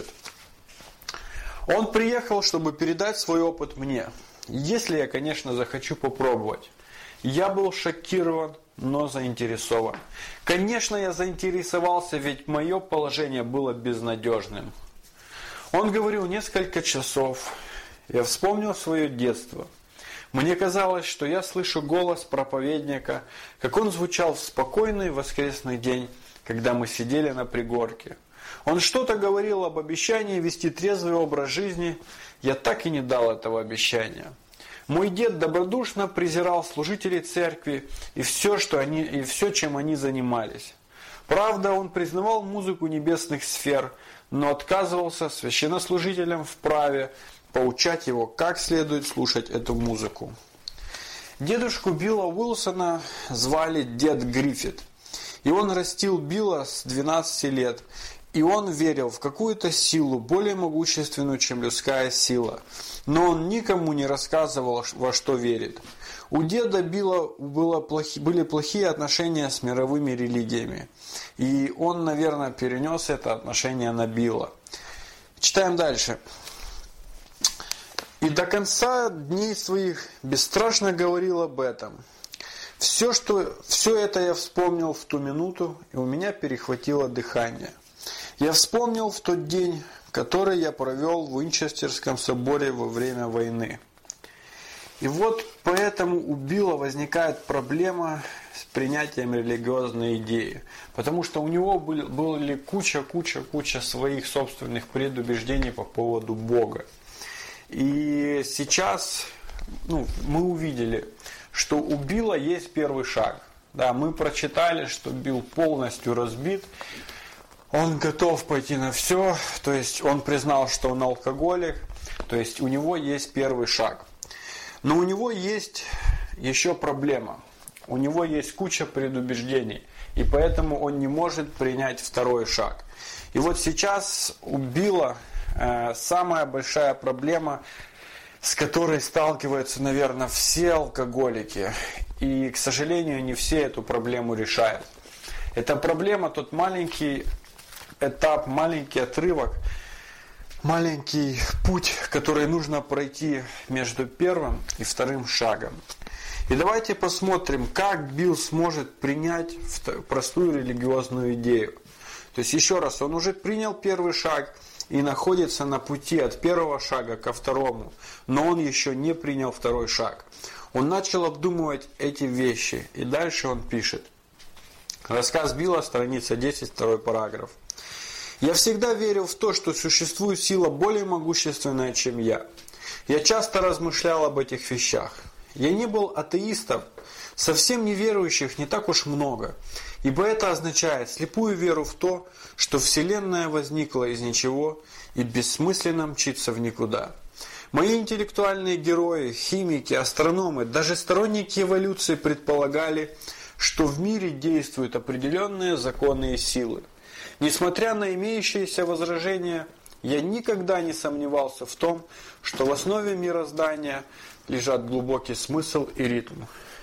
Он приехал, чтобы передать свой опыт мне. Если я, конечно, захочу попробовать. Я был шокирован, но заинтересован. Конечно, я заинтересовался, ведь мое положение было безнадежным. Он говорил несколько часов. Я вспомнил свое детство. Мне казалось, что я слышу голос проповедника, как он звучал в спокойный воскресный день, когда мы сидели на пригорке. Он что-то говорил об обещании вести трезвый образ жизни. Я так и не дал этого обещания. Мой дед добродушно презирал служителей церкви и все, что они, и все, чем они занимались. Правда, он признавал музыку небесных сфер, но отказывался священнослужителям в праве поучать его, как следует слушать эту музыку. Дедушку Билла Уилсона звали дед Гриффит, и он растил Билла с двенадцати лет. И он верил в какую-то силу, более могущественную, чем людская сила. Но он никому не рассказывал, во что верит. У деда Билла было плохи, были плохие отношения с мировыми религиями. И он, наверное, перенес это отношение на Билла. Читаем дальше. И до конца дней своих бесстрашно говорил об этом. Все, что, все это я вспомнил в ту минуту, и у меня перехватило дыхание. Я вспомнил в тот день, который я провел в Уинчестерском соборе во время войны. И вот поэтому у Билла возникает проблема с принятием религиозной идеи. Потому что у него были, были куча-куча-куча своих собственных предубеждений по поводу Бога. И сейчас ну, мы увидели, что у Билла есть первый шаг. Да, мы прочитали, что Билл полностью разбит. Он готов пойти на все, то есть он признал, что он алкоголик, то есть у него есть первый шаг. Но у него есть еще проблема, у него есть куча предубеждений, и поэтому он не может принять второй шаг. И вот сейчас у Билла э, самая большая проблема, с которой сталкиваются, наверное, все алкоголики, и, к сожалению, не все эту проблему решают. Эта проблема, тот маленький этап, маленький отрывок, маленький путь, который нужно пройти между первым и вторым шагом. И давайте посмотрим, как Билл сможет принять простую религиозную идею. То есть, еще раз, он уже принял первый шаг и находится на пути от первого шага ко второму, но он еще не принял второй шаг. Он начал обдумывать эти вещи, и дальше он пишет. Рассказ Билла, страница десять, второй параграф. Я всегда верил в то, что существует сила более могущественная, чем я. Я часто размышлял об этих вещах. Я не был атеистом, совсем неверующих не так уж много, ибо это означает слепую веру в то, что Вселенная возникла из ничего и бессмысленно мчится в никуда. Мои интеллектуальные герои, химики, астрономы, даже сторонники эволюции предполагали, что в мире действуют определенные законы и силы. Несмотря на имеющиеся возражения, я никогда не сомневался в том, что в основе мироздания лежат глубокий смысл и ритм.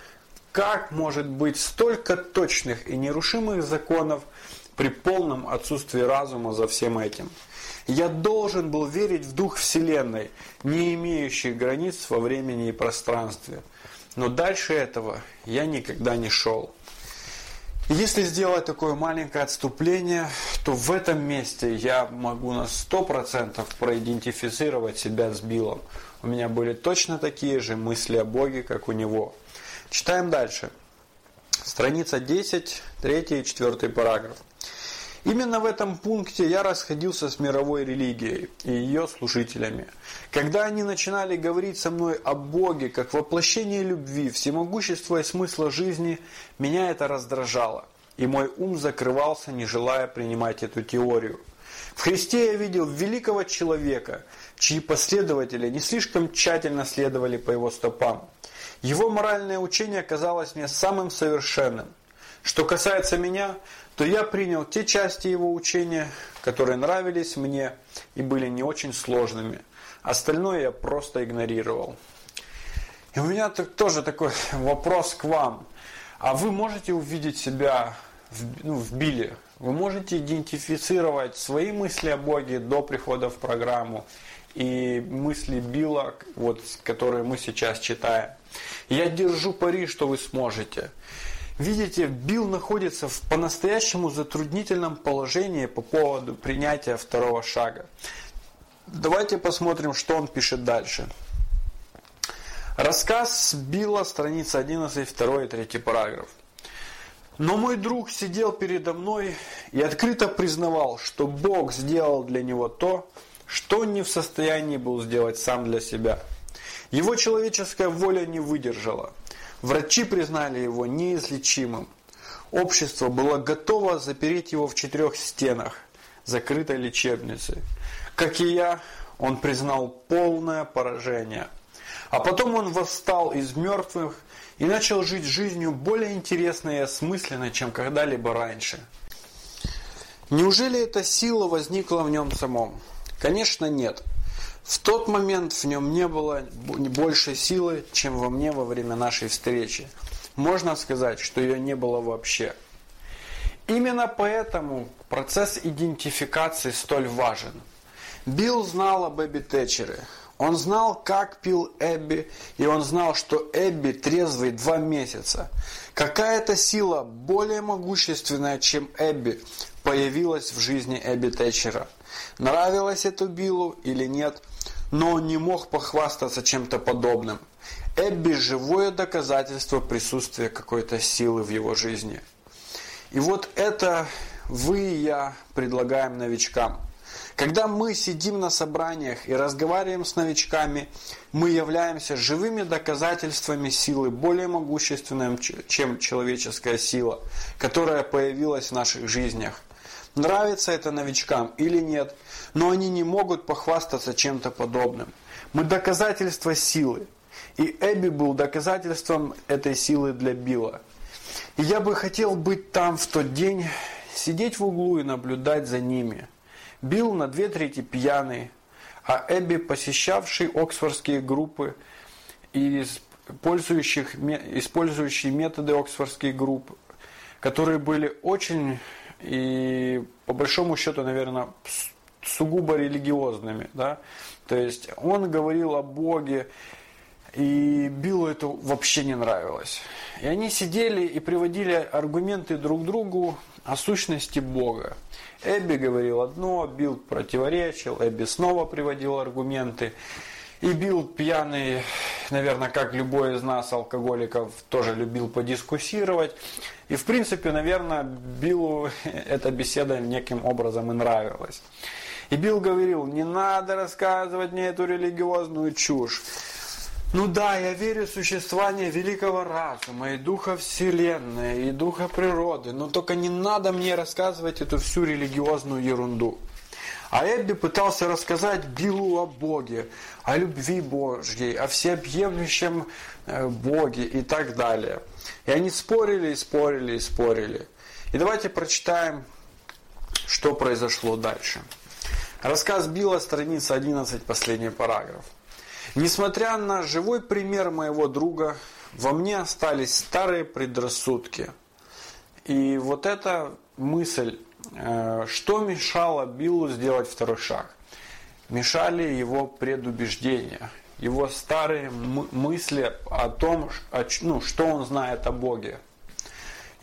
Как может быть столько точных и нерушимых законов при полном отсутствии разума за всем этим? Я должен был верить в дух Вселенной, не имеющий границ во времени и пространстве. Но дальше этого я никогда не шел. Если сделать такое маленькое отступление, то в этом месте я могу на сто процентов проидентифицировать себя с Биллом. У меня были точно такие же мысли о Боге, как у него. Читаем дальше. Страница десять, третий и четвёртый параграф. Именно в этом пункте я расходился с мировой религией и ее служителями. Когда они начинали говорить со мной о Боге, как воплощении любви, всемогущества и смысла жизни, меня это раздражало, и мой ум закрывался, не желая принимать эту теорию. В Христе я видел великого человека, чьи последователи не слишком тщательно следовали по его стопам. Его моральное учение казалось мне самым совершенным. Что касается меня, то я принял те части его учения, которые нравились мне и были не очень сложными. Остальное я просто игнорировал. И у меня тоже такой вопрос к вам. А вы можете увидеть себя в, ну, в Билле? Вы можете идентифицировать свои мысли о Боге до прихода в программу и мысли Билла, вот, которые мы сейчас читаем? Я держу пари, что вы сможете. Видите, Билл находится в по-настоящему затруднительном положении по поводу принятия второго шага. Давайте посмотрим, что он пишет дальше. Рассказ Билла, страница одиннадцать, второй и третий параграф. Но мой друг сидел передо мной и открыто признавал, что Бог сделал для него то, что он не в состоянии был сделать сам для себя. Его человеческая воля не выдержала. Врачи признали его неизлечимым. Общество было готово запереть его в четырех стенах закрытой лечебницы. Как и я, он признал полное поражение. А потом он восстал из мертвых и начал жить жизнью более интересной и осмысленной, чем когда-либо раньше. Неужели эта сила возникла в нем самом? Конечно, нет. В тот момент в нем не было больше силы, чем во мне во время нашей встречи. Можно сказать, что ее не было вообще. Именно поэтому процесс идентификации столь важен. Билл знал об Эбби Тэтчере. Он знал, как пил Эбби, и он знал, что Эбби трезвый два месяца. Какая-то сила, более могущественная, чем Эбби, появилась в жизни Эбби Тэтчера. Нравилось это Биллу или нет, но он не мог похвастаться чем-то подобным. Эбби – живое доказательство присутствия какой-то силы в его жизни. И вот это вы и я предлагаем новичкам. Когда мы сидим на собраниях и разговариваем с новичками, мы являемся живыми доказательствами силы, более могущественной, чем человеческая сила, которая появилась в наших жизнях. Нравится это новичкам или нет, но они не могут похвастаться чем-то подобным. Мы доказательство силы. И Эбби был доказательством этой силы для Билла. И я бы хотел быть там в тот день, сидеть в углу и наблюдать за ними. Билл на две трети пьяный, а Эбби, посещавший оксфордские группы и использующих, использующие методы оксфордских групп, которые были очень и по большому счету, наверное, сугубо религиозными. Да? То есть он говорил о Боге, и Биллу это вообще не нравилось. И они сидели и приводили аргументы друг другу о сущности Бога. Эбби говорил одно, Билл противоречил, Эбби снова приводил аргументы. И Билл пьяный, наверное, как любой из нас, алкоголиков, тоже любил подискуссировать. И в принципе, наверное, Биллу эта беседа неким образом и нравилась. И Билл говорил: не надо рассказывать мне эту религиозную чушь. Ну да, я верю в существование великого разума, и духа вселенной, и духа природы, но только не надо мне рассказывать эту всю религиозную ерунду. А Эбби пытался рассказать Биллу о Боге, о любви Божьей, о всеобъемлющем Боге и так далее. И они спорили, и спорили, и спорили. И давайте прочитаем, что произошло дальше. Рассказ Билла, страница одиннадцать, последний параграф. Несмотря на живой пример моего друга, во мне остались старые предрассудки. И вот эта мысль, что мешало Биллу сделать второй шаг? Мешали его предубеждения, его старые мысли о том, ну, что он знает о Боге.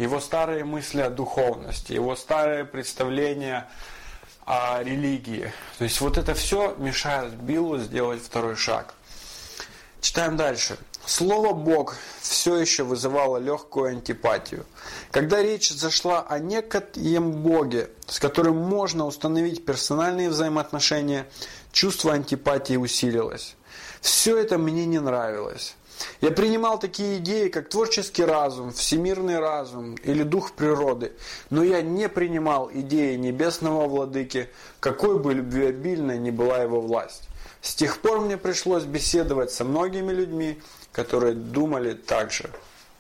его старые мысли о духовности, его старые представления о религии. То есть вот это все мешает Биллу сделать второй шаг. Читаем дальше. Слово «Бог» все еще вызывало легкую антипатию. Когда речь зашла о некоем Боге, с которым можно установить персональные взаимоотношения, чувство антипатии усилилось. Все это мне не нравилось. Я принимал такие идеи, как творческий разум, всемирный разум или дух природы, но я не принимал идеи небесного владыки, какой бы любвеобильной ни была его власть. С тех пор мне пришлось беседовать со многими людьми, которые думали так же.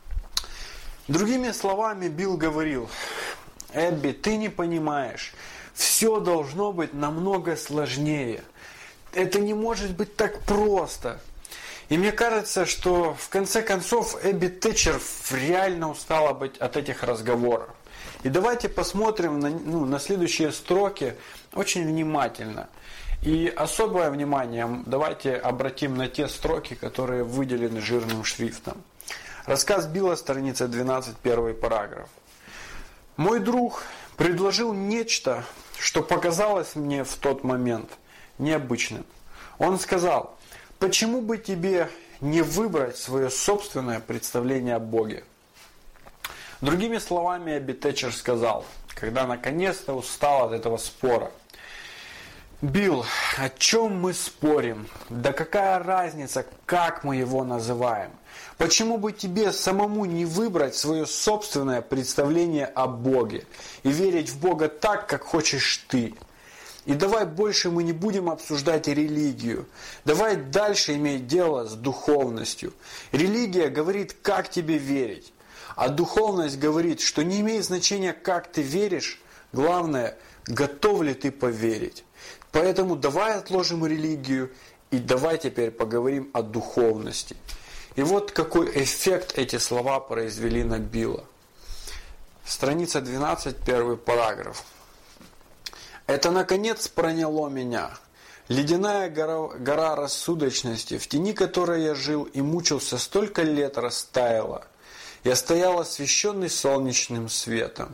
Другими словами, Билл говорил: «Эбби, ты не понимаешь, все должно быть намного сложнее. Это не может быть так просто». И мне кажется, что в конце концов Эбби Тэтчер реально устала быть от этих разговоров. И давайте посмотрим на, ну, на следующие строки очень внимательно. И особое внимание давайте обратим на те строки, которые выделены жирным шрифтом. Рассказ Билла, страница двенадцать, первый параграф. «Мой друг предложил нечто, что показалось мне в тот момент необычным. Он сказал: почему бы тебе не выбрать свое собственное представление о Боге?» Другими словами, Эбби Тэтчер сказал, когда наконец-то устал от этого спора: «Билл, о чем мы спорим? Да какая разница, как мы его называем? Почему бы тебе самому не выбрать свое собственное представление о Боге и верить в Бога так, как хочешь ты? И давай больше мы не будем обсуждать религию. Давай дальше иметь дело с духовностью. Религия говорит, как тебе верить. А духовность говорит, что не имеет значения, как ты веришь. Главное, готов ли ты поверить. Поэтому давай отложим религию и давай теперь поговорим о духовности». И вот какой эффект эти слова произвели на Билла. Страница двенадцать, первый параграф. «Это, наконец, проняло меня. Ледяная гора, гора рассудочности, в тени которой я жил и мучился столько лет, растаяла. Я стоял освещенный солнечным светом».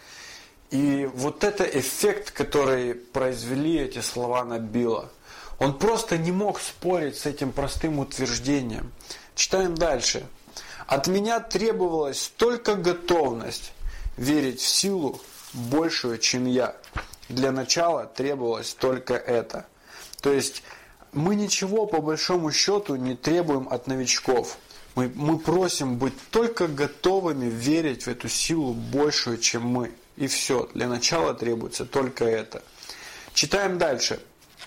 И вот это эффект, который произвели эти слова на Билла. Он просто не мог спорить с этим простым утверждением. Читаем дальше. «От меня требовалась только готовность верить в силу большую, чем я. Для начала требовалось только это». То есть мы ничего по большому счету не требуем от новичков. Мы, мы просим быть только готовыми верить в эту силу большую, чем мы. И все. Для начала требуется только это. Читаем дальше.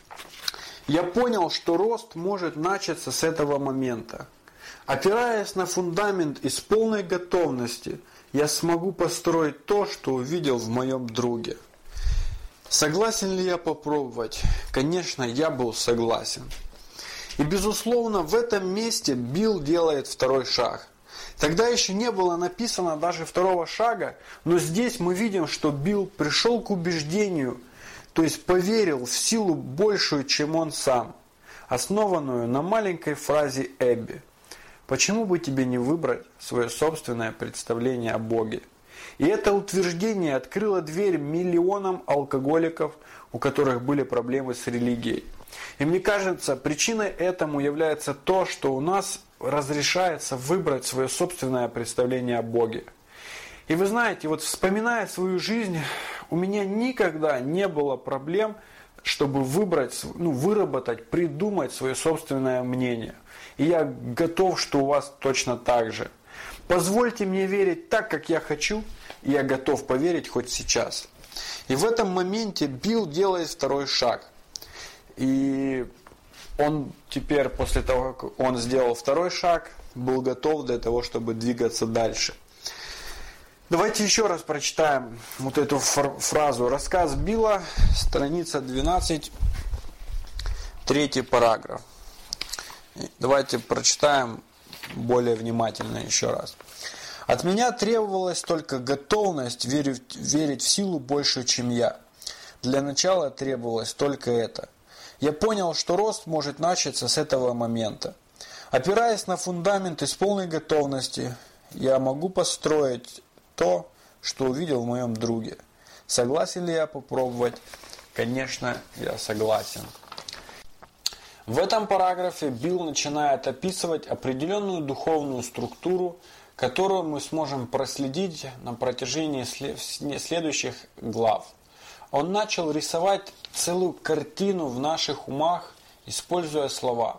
«Я понял, что рост может начаться с этого момента. Опираясь на фундамент и с полной готовности, я смогу построить то, что увидел в моем друге. Согласен ли я попробовать? Конечно, я был согласен. И, безусловно, в этом месте Билл делает второй шаг. Тогда еще не было написано даже второго шага, но здесь мы видим, что Билл пришел к убеждению, то есть поверил в силу большую, чем он сам, основанную на маленькой фразе Эбби. Почему бы тебе не выбрать свое собственное представление о Боге? И это утверждение открыло дверь миллионам алкоголиков, у которых были проблемы с религией. И мне кажется, причиной этому является то, что у нас разрешается выбрать свое собственное представление о Боге. И вы знаете, вот вспоминая свою жизнь, у меня никогда не было проблем, чтобы выбрать, ну, выработать, придумать свое собственное мнение. И я готов, что у вас точно так же. Позвольте мне верить так, как я хочу, и я готов поверить хоть сейчас. И в этом моменте Билл делает второй шаг. И он теперь, после того, как он сделал второй шаг, был готов для того, чтобы двигаться дальше. Давайте еще раз прочитаем вот эту фразу. Рассказ Билла, страница двенадцать, третий параграф. Давайте прочитаем более внимательно еще раз. «От меня требовалась только готовность верить, верить в силу большую, чем я. Для начала требовалось только это. Я понял, что рост может начаться с этого момента. Опираясь на фундамент и с полной готовности, я могу построить то, что увидел в моем друге. Согласен ли я попробовать? Конечно, я согласен. В этом параграфе Билл начинает описывать определенную духовную структуру, которую мы сможем проследить на протяжении следующих глав. Он начал рисовать целую картину в наших умах, используя слова.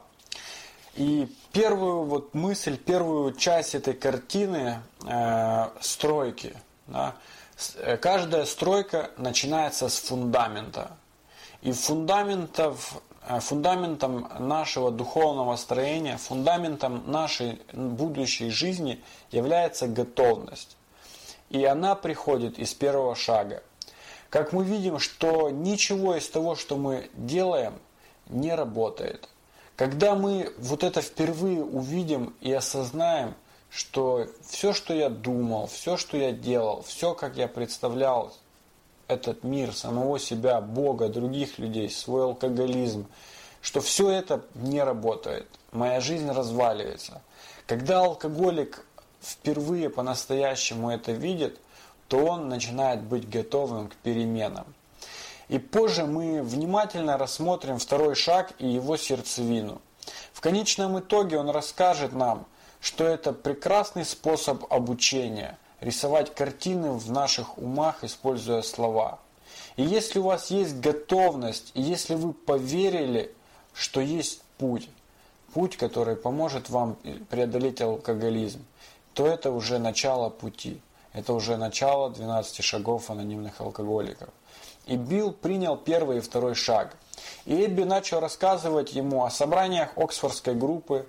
И первую вот мысль, первую часть этой картины э, стройки. Да, каждая стройка начинается с фундамента. И фундаментов, фундаментом нашего духовного строения, фундаментом нашей будущей жизни является готовность. И она приходит из первого шага. Как мы видим, что ничего из того, что мы делаем, не работает. Когда мы вот это впервые увидим и осознаем, что все, что я думал, все, что я делал, все, как я представлял этот мир, самого себя, Бога, других людей, свой алкоголизм, что все это не работает. Моя жизнь разваливается. Когда алкоголик впервые по-настоящему это видит, то он начинает быть готовым к переменам. И позже мы внимательно рассмотрим второй шаг и его сердцевину. В конечном итоге он расскажет нам, что это прекрасный способ обучения – рисовать картины в наших умах, используя слова. И если у вас есть готовность, и если вы поверили, что есть путь, путь, который поможет вам преодолеть алкоголизм, то это уже начало пути. Это уже начало двенадцати шагов анонимных алкоголиков. И Билл принял первый и второй шаг. И Эбби начал рассказывать ему о собраниях Оксфордской группы.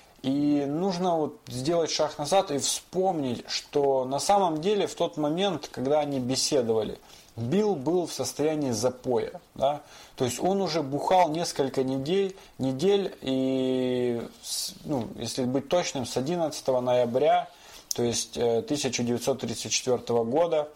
И нужно вот сделать шаг назад и вспомнить, что на самом деле в тот момент, когда они беседовали, Билл был в состоянии запоя. Да? То есть он уже бухал несколько недель, недель и, ну, если быть точным, с одиннадцатого ноября, то есть тысяча девятьсот тридцать четвёртого года,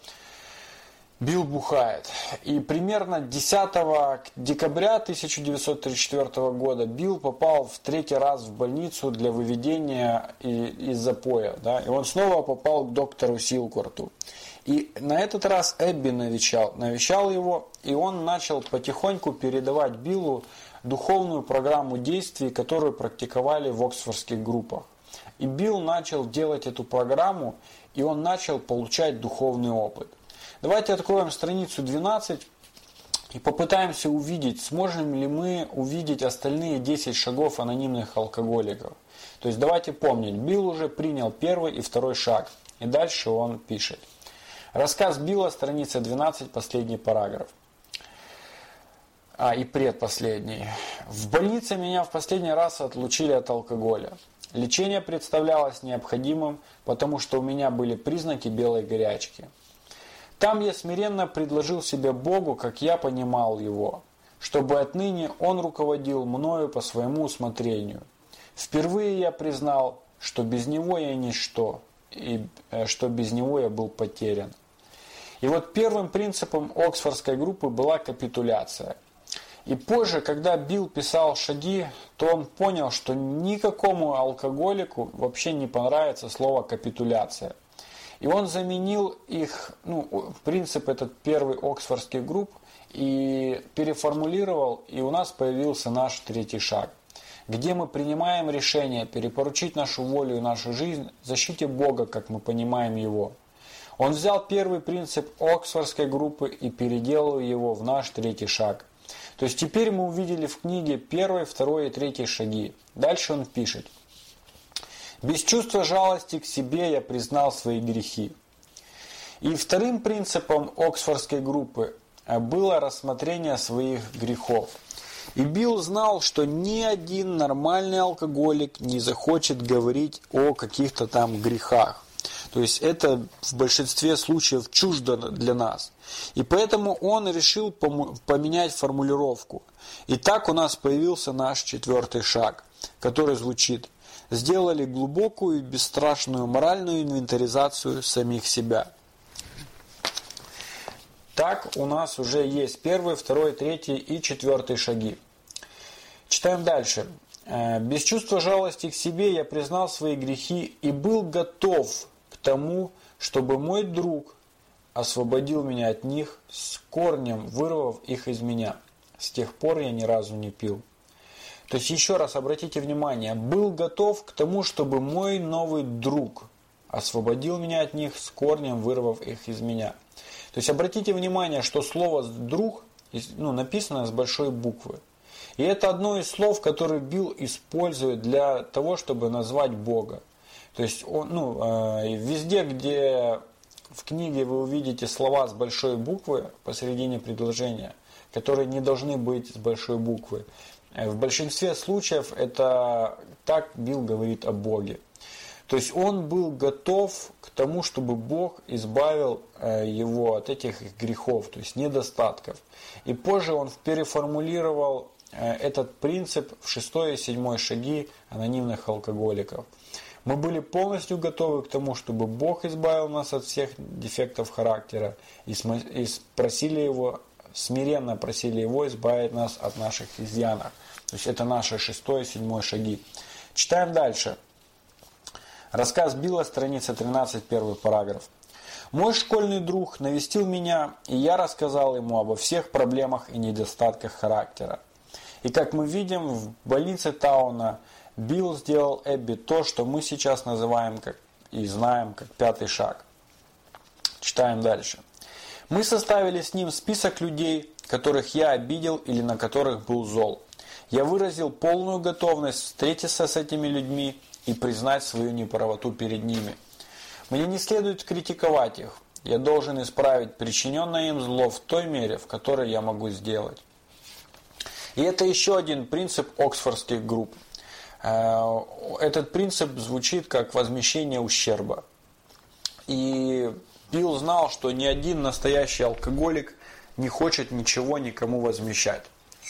Билл бухает. И примерно десятого декабря тысяча девятьсот тридцать четвёртого года Билл попал в третий раз в больницу для выведения из запоя. Да? И он снова попал к доктору Силкварту. И на этот раз Эбби навещал, навещал его, и он начал потихоньку передавать Биллу духовную программу действий, которую практиковали в оксфордских группах. И Билл начал делать эту программу, и он начал получать духовный опыт. Давайте откроем страницу двенадцать и попытаемся увидеть, сможем ли мы увидеть остальные десять шагов анонимных алкоголиков. То есть давайте помнить, Билл уже принял первый и второй шаг. И дальше он пишет. Рассказ Билла, страница двенадцать, последний параграф. А, и предпоследний. В больнице меня в последний раз отлучили от алкоголя. Лечение представлялось необходимым, потому что у меня были признаки белой горячки. Там я смиренно предложил себе Богу, как я понимал Его, чтобы отныне Он руководил мною по своему усмотрению. Впервые я признал, что без Него я ничто, и что без Него я был потерян. И вот первым принципом Оксфордской группы была капитуляция. И позже, когда Билл писал шаги, то он понял, что никакому алкоголику вообще не понравится слово капитуляция. И он заменил их, ну, принцип этот первый оксфордских групп и переформулировал, и у нас появился наш третий шаг, где мы принимаем решение перепоручить нашу волю и нашу жизнь защите Бога, как мы понимаем Его. Он взял первый принцип оксфордской группы и переделал его в наш третий шаг. То есть теперь мы увидели в книге первый, второй и третий шаги. Дальше он пишет. Без чувства жалости к себе я признал свои грехи. И вторым принципом Оксфордской группы было рассмотрение своих грехов. И Билл знал, что ни один нормальный алкоголик не захочет говорить о каких-то там грехах. То есть это в большинстве случаев чуждо для нас. И поэтому он решил поменять формулировку. И так у нас появился наш четвертый шаг, который звучит: сделали глубокую и бесстрашную моральную инвентаризацию самих себя. Так у нас уже есть первый, второй, третий и четвертый шаги. Читаем дальше. Без чувства жалости к себе я признал свои грехи и был готов к тому, чтобы мой друг освободил меня от них, с корнем вырвав их из меня. С тех пор я ни разу не пил. То есть, еще раз обратите внимание, был готов к тому, чтобы мой новый друг освободил меня от них, с корнем вырвав их из меня. То есть, обратите внимание, что слово «друг» ну, написано с большой буквы. И это одно из слов, которые Билл использует для того, чтобы назвать Бога. То есть, он, ну, э, везде, где в книге вы увидите слова с большой буквы посередине предложения, которые не должны быть с большой буквы, в большинстве случаев это так Билл говорит о Боге. То есть он был готов к тому, чтобы Бог избавил его от этих грехов, то есть недостатков. И позже он переформулировал этот принцип в шестой и седьмой шаги анонимных алкоголиков. Мы были полностью готовы к тому, чтобы Бог избавил нас от всех дефектов характера и просили его, смиренно просили его избавить нас от наших изъянов. То есть это наши шестой и седьмой шаги. Читаем дальше. Рассказ Билла, страница тринадцать, первый параграф. «Мой школьный друг навестил меня, и я рассказал ему обо всех проблемах и недостатках характера. И как мы видим, в больнице Тауна Билл сделал Эбби то, что мы сейчас называем как, и знаем как пятый шаг». Читаем дальше. «Мы составили с ним список людей, которых я обидел или на которых был зол. Я выразил полную готовность встретиться с этими людьми и признать свою неправоту перед ними. Мне не следует критиковать их. Я должен исправить причиненное им зло в той мере, в которой я могу сделать». И это еще один принцип оксфордских групп. Этот принцип звучит как возмещение ущерба. И Билл знал, что ни один настоящий алкоголик не хочет ничего никому возмещать.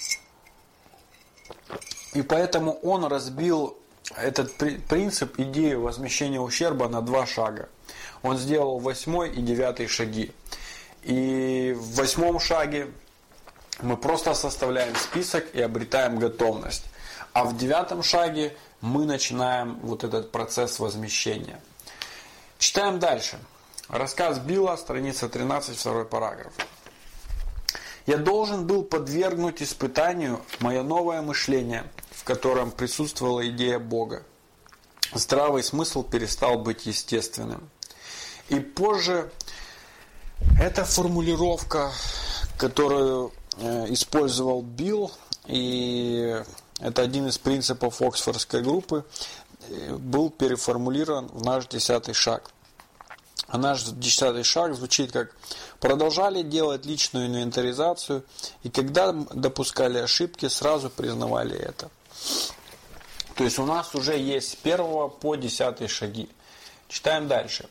И поэтому он разбил этот принцип, идею возмещения ущерба на два шага. Он сделал восьмой и девятый шаги. И в восьмом шаге мы просто составляем список и обретаем готовность. А в девятом шаге мы начинаем вот этот процесс возмещения. Читаем дальше. Рассказ Билла, страница тринадцать, второй параграф. «Я должен был подвергнуть испытанию мое новое мышление, в котором присутствовала идея Бога. Здравый смысл перестал быть естественным». И позже эта формулировка, которую использовал Билл, и это один из принципов оксфордской группы, был переформулирован в наш десятый шаг. А наш десятый шаг звучит как: продолжали делать личную инвентаризацию, и когда допускали ошибки, сразу признавали это. То есть у нас уже есть с первого по десятый шаги. Читаем дальше.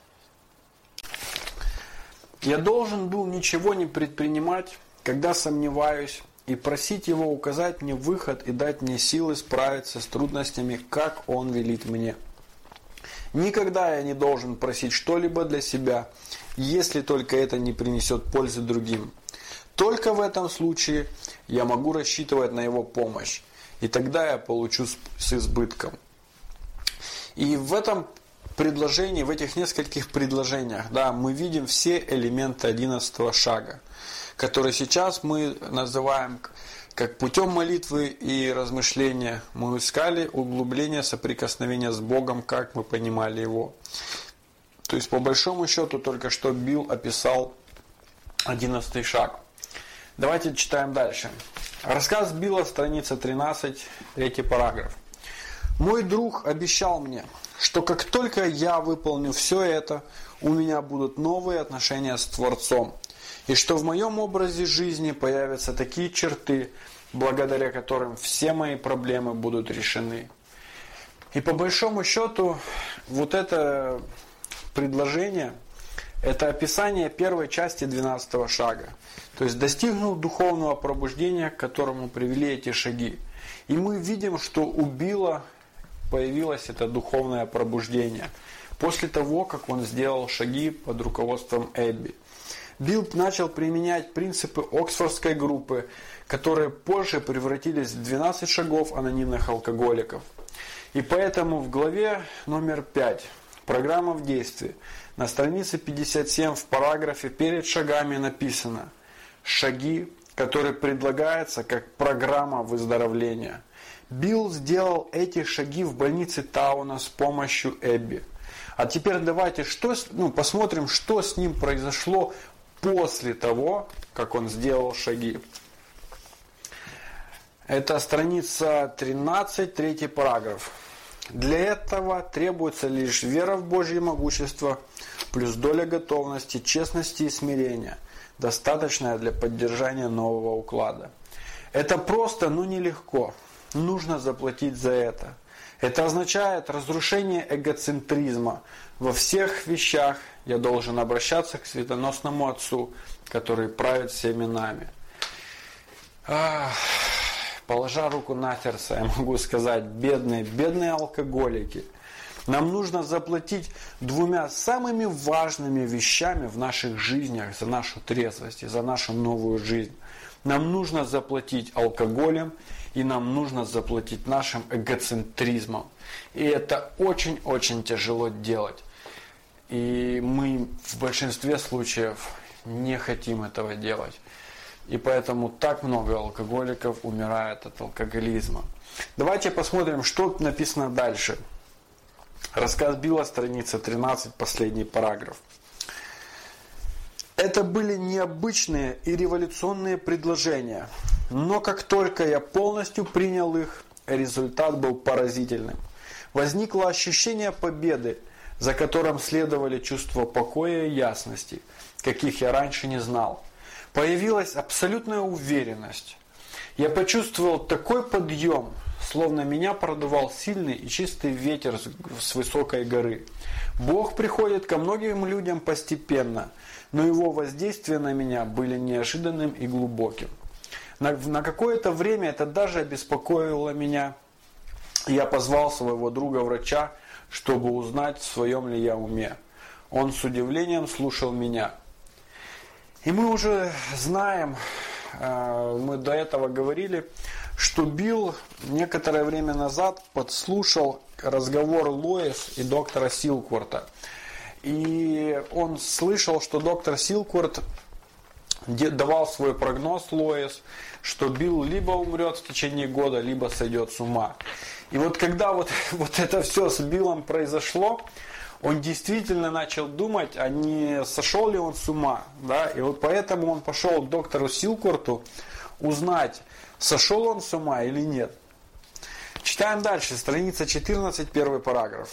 «Я должен был ничего не предпринимать, когда сомневаюсь, и просить его указать мне выход и дать мне силы справиться с трудностями, как он велит мне. Никогда я не должен просить что-либо для себя, если только это не принесет пользы другим. Только в этом случае я могу рассчитывать на его помощь, и тогда я получу с избытком». И в этом предложении, в этих нескольких предложениях, да, мы видим все элементы одиннадцатого шага, который сейчас мы называем как путем молитвы и размышления. Мы искали углубление соприкосновения с Богом, как мы понимали его. То есть, по большому счету, только что Билл описал одиннадцатый шаг. Давайте читаем дальше. Рассказ Билла, страница тринадцать, третий параграф. «Мой друг обещал мне, что как только я выполню все это, у меня будут новые отношения с Творцом, и что в моем образе жизни появятся такие черты, благодаря которым все мои проблемы будут решены». И по большому счету, вот это предложение, это описание первой части двенадцатого шага. То есть достигнул духовного пробуждения, к которому привели эти шаги. И мы видим, что у Билла появилось это духовное пробуждение после того, как он сделал шаги под руководством Эбби. Билл начал применять принципы оксфордской группы, которые позже превратились в двенадцать шагов анонимных алкоголиков. И поэтому в главе номер пять Программа в действии. На странице пятьдесят семь в параграфе перед шагами написано «Шаги, которые предлагаются как программа выздоровления». Билл сделал эти шаги в больнице Тауна с помощью Эбби. А теперь давайте что, ну, посмотрим, что с ним произошло после того, как он сделал шаги. Это страница тринадцать, третий параграф. Для этого требуется лишь вера в Божье могущество, плюс доля готовности, честности и смирения, достаточная для поддержания нового уклада. Это просто, но нелегко. Нужно заплатить за это. Это означает разрушение эгоцентризма. Во всех вещах я должен обращаться к светоносному Отцу, который правит всеми нами. Ах, положа руку на сердце, я могу сказать, бедные, бедные алкоголики. Нам нужно заплатить двумя самыми важными вещами в наших жизнях за нашу трезвость и за нашу новую жизнь. Нам нужно заплатить алкоголем, и нам нужно заплатить нашим эгоцентризмом. И это очень-очень тяжело делать. И мы в большинстве случаев не хотим этого делать. И поэтому так много алкоголиков умирает от алкоголизма. Давайте посмотрим, что написано дальше. Рассказ Билла, страница тринадцать, последний параграф. Это были необычные и революционные предложения, но как только я полностью принял их, результат был поразительным. Возникло ощущение победы, за которым следовали чувства покоя и ясности, каких я раньше не знал. Появилась абсолютная уверенность. Я почувствовал такой подъем, словно меня продувал сильный и чистый ветер с высокой горы. Бог приходит ко многим людям постепенно, но его воздействия на меня были неожиданным и глубоким. На, на какое-то время это даже обеспокоило меня. Я позвал своего друга-врача, чтобы узнать, в своем ли я уме. Он с удивлением слушал меня. И мы уже знаем, мы до этого говорили, что Билл некоторое время назад подслушал разговор Лоис и доктора Силкворта. И он слышал, что доктор Силкворт давал свой прогноз Лоис, что Билл либо умрет в течение года, либо сойдет с ума. И вот когда вот, вот это все с Биллом произошло, он действительно начал думать, а не сошел ли он с ума. Да? И вот поэтому он пошел к доктору Силкворту узнать, сошел он с ума или нет. Читаем дальше, страница четырнадцать, первый параграф.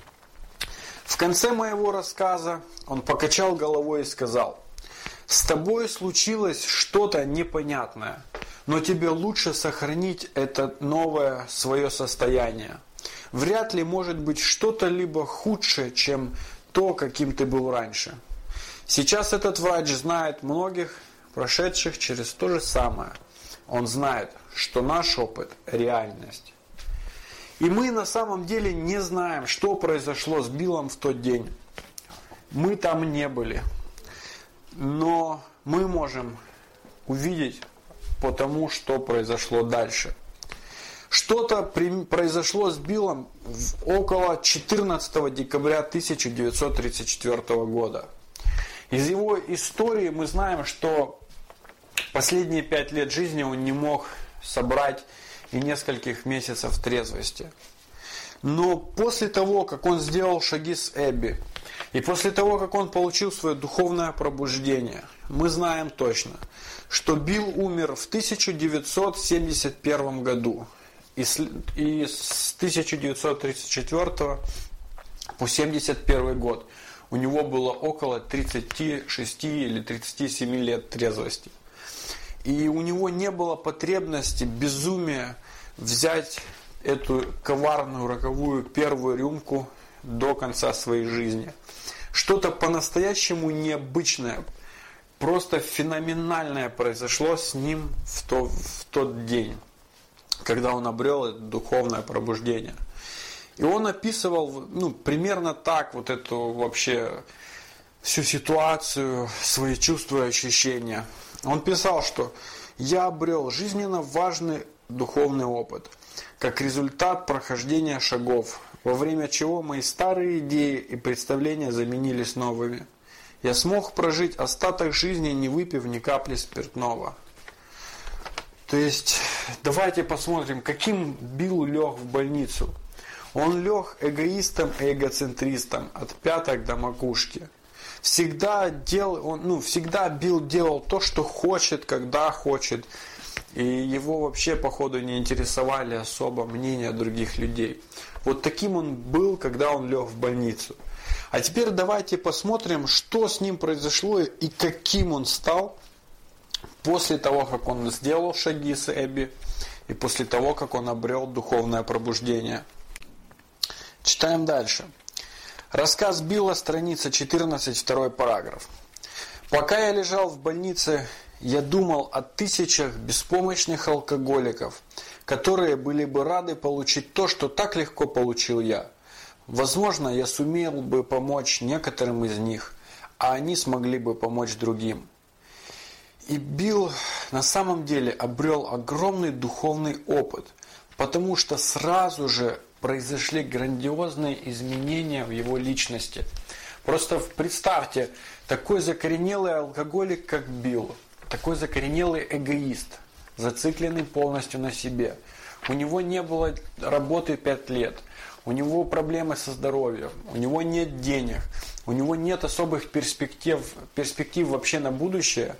В конце моего рассказа он покачал головой и сказал: «С тобой случилось что-то непонятное, но тебе лучше сохранить это новое свое состояние. Вряд ли может быть что-то либо худшее, чем то, каким ты был раньше. Сейчас этот врач знает многих, прошедших через то же самое. Он знает, что наш опыт – реальность. И мы на самом деле не знаем, что произошло с Биллом в тот день. Мы там не были. Но мы можем увидеть по тому, что произошло дальше. Что-то произошло с Биллом около четырнадцатого декабря тысяча девятьсот тридцать четвёртого года. Из его истории мы знаем, что последние пять лет жизни он не мог собрать и нескольких месяцев трезвости. Но после того, как он сделал шаги с Эбби, и после того, как он получил свое духовное пробуждение, мы знаем точно, что Билл умер в тысяча девятьсот семьдесят первом году. И с тысяча девятьсот тридцать четвёртого по семьдесят первый год у него было около тридцати шести или тридцати семи лет трезвости. И у него не было потребности, безумия взять эту коварную роковую первую рюмку до конца своей жизни. Что-то по-настоящему необычное, просто феноменальное произошло с ним в, то, в тот день, когда он обрел это духовное пробуждение. И он описывал, ну, примерно так вот эту вообще всю ситуацию, свои чувства и ощущения. Он писал, что «я обрел жизненно важный духовный опыт, как результат прохождения шагов, во время чего мои старые идеи и представления заменились новыми. Я смог прожить остаток жизни, не выпив ни капли спиртного. То есть, давайте посмотрим, каким Билл лег в больницу. Он лег эгоистом и эгоцентристом от пяток до макушки. Всегда, дел, он, ну, всегда Билл делал то, что хочет, когда хочет. И его вообще, походу, не интересовали особо мнения других людей. Вот таким он был, когда он лег в больницу. А теперь давайте посмотрим, что с ним произошло и каким он стал после того, как он сделал шаги с Эбби и после того, как он обрел духовное пробуждение. Читаем дальше. Рассказ Билла, страница четырнадцать, второй параграф. «Пока я лежал в больнице, я думал о тысячах беспомощных алкоголиков, которые были бы рады получить то, что так легко получил я. Возможно, я сумел бы помочь некоторым из них, а они смогли бы помочь другим». И Билл на самом деле обрел огромный духовный опыт, потому что сразу же произошли грандиозные изменения в его личности. Просто представьте, такой закоренелый алкоголик, как Билл, такой закоренелый эгоист, зацикленный полностью на себе. У него не было работы пять лет, у него проблемы со здоровьем, у него нет денег, у него нет особых перспектив, перспектив вообще на будущее.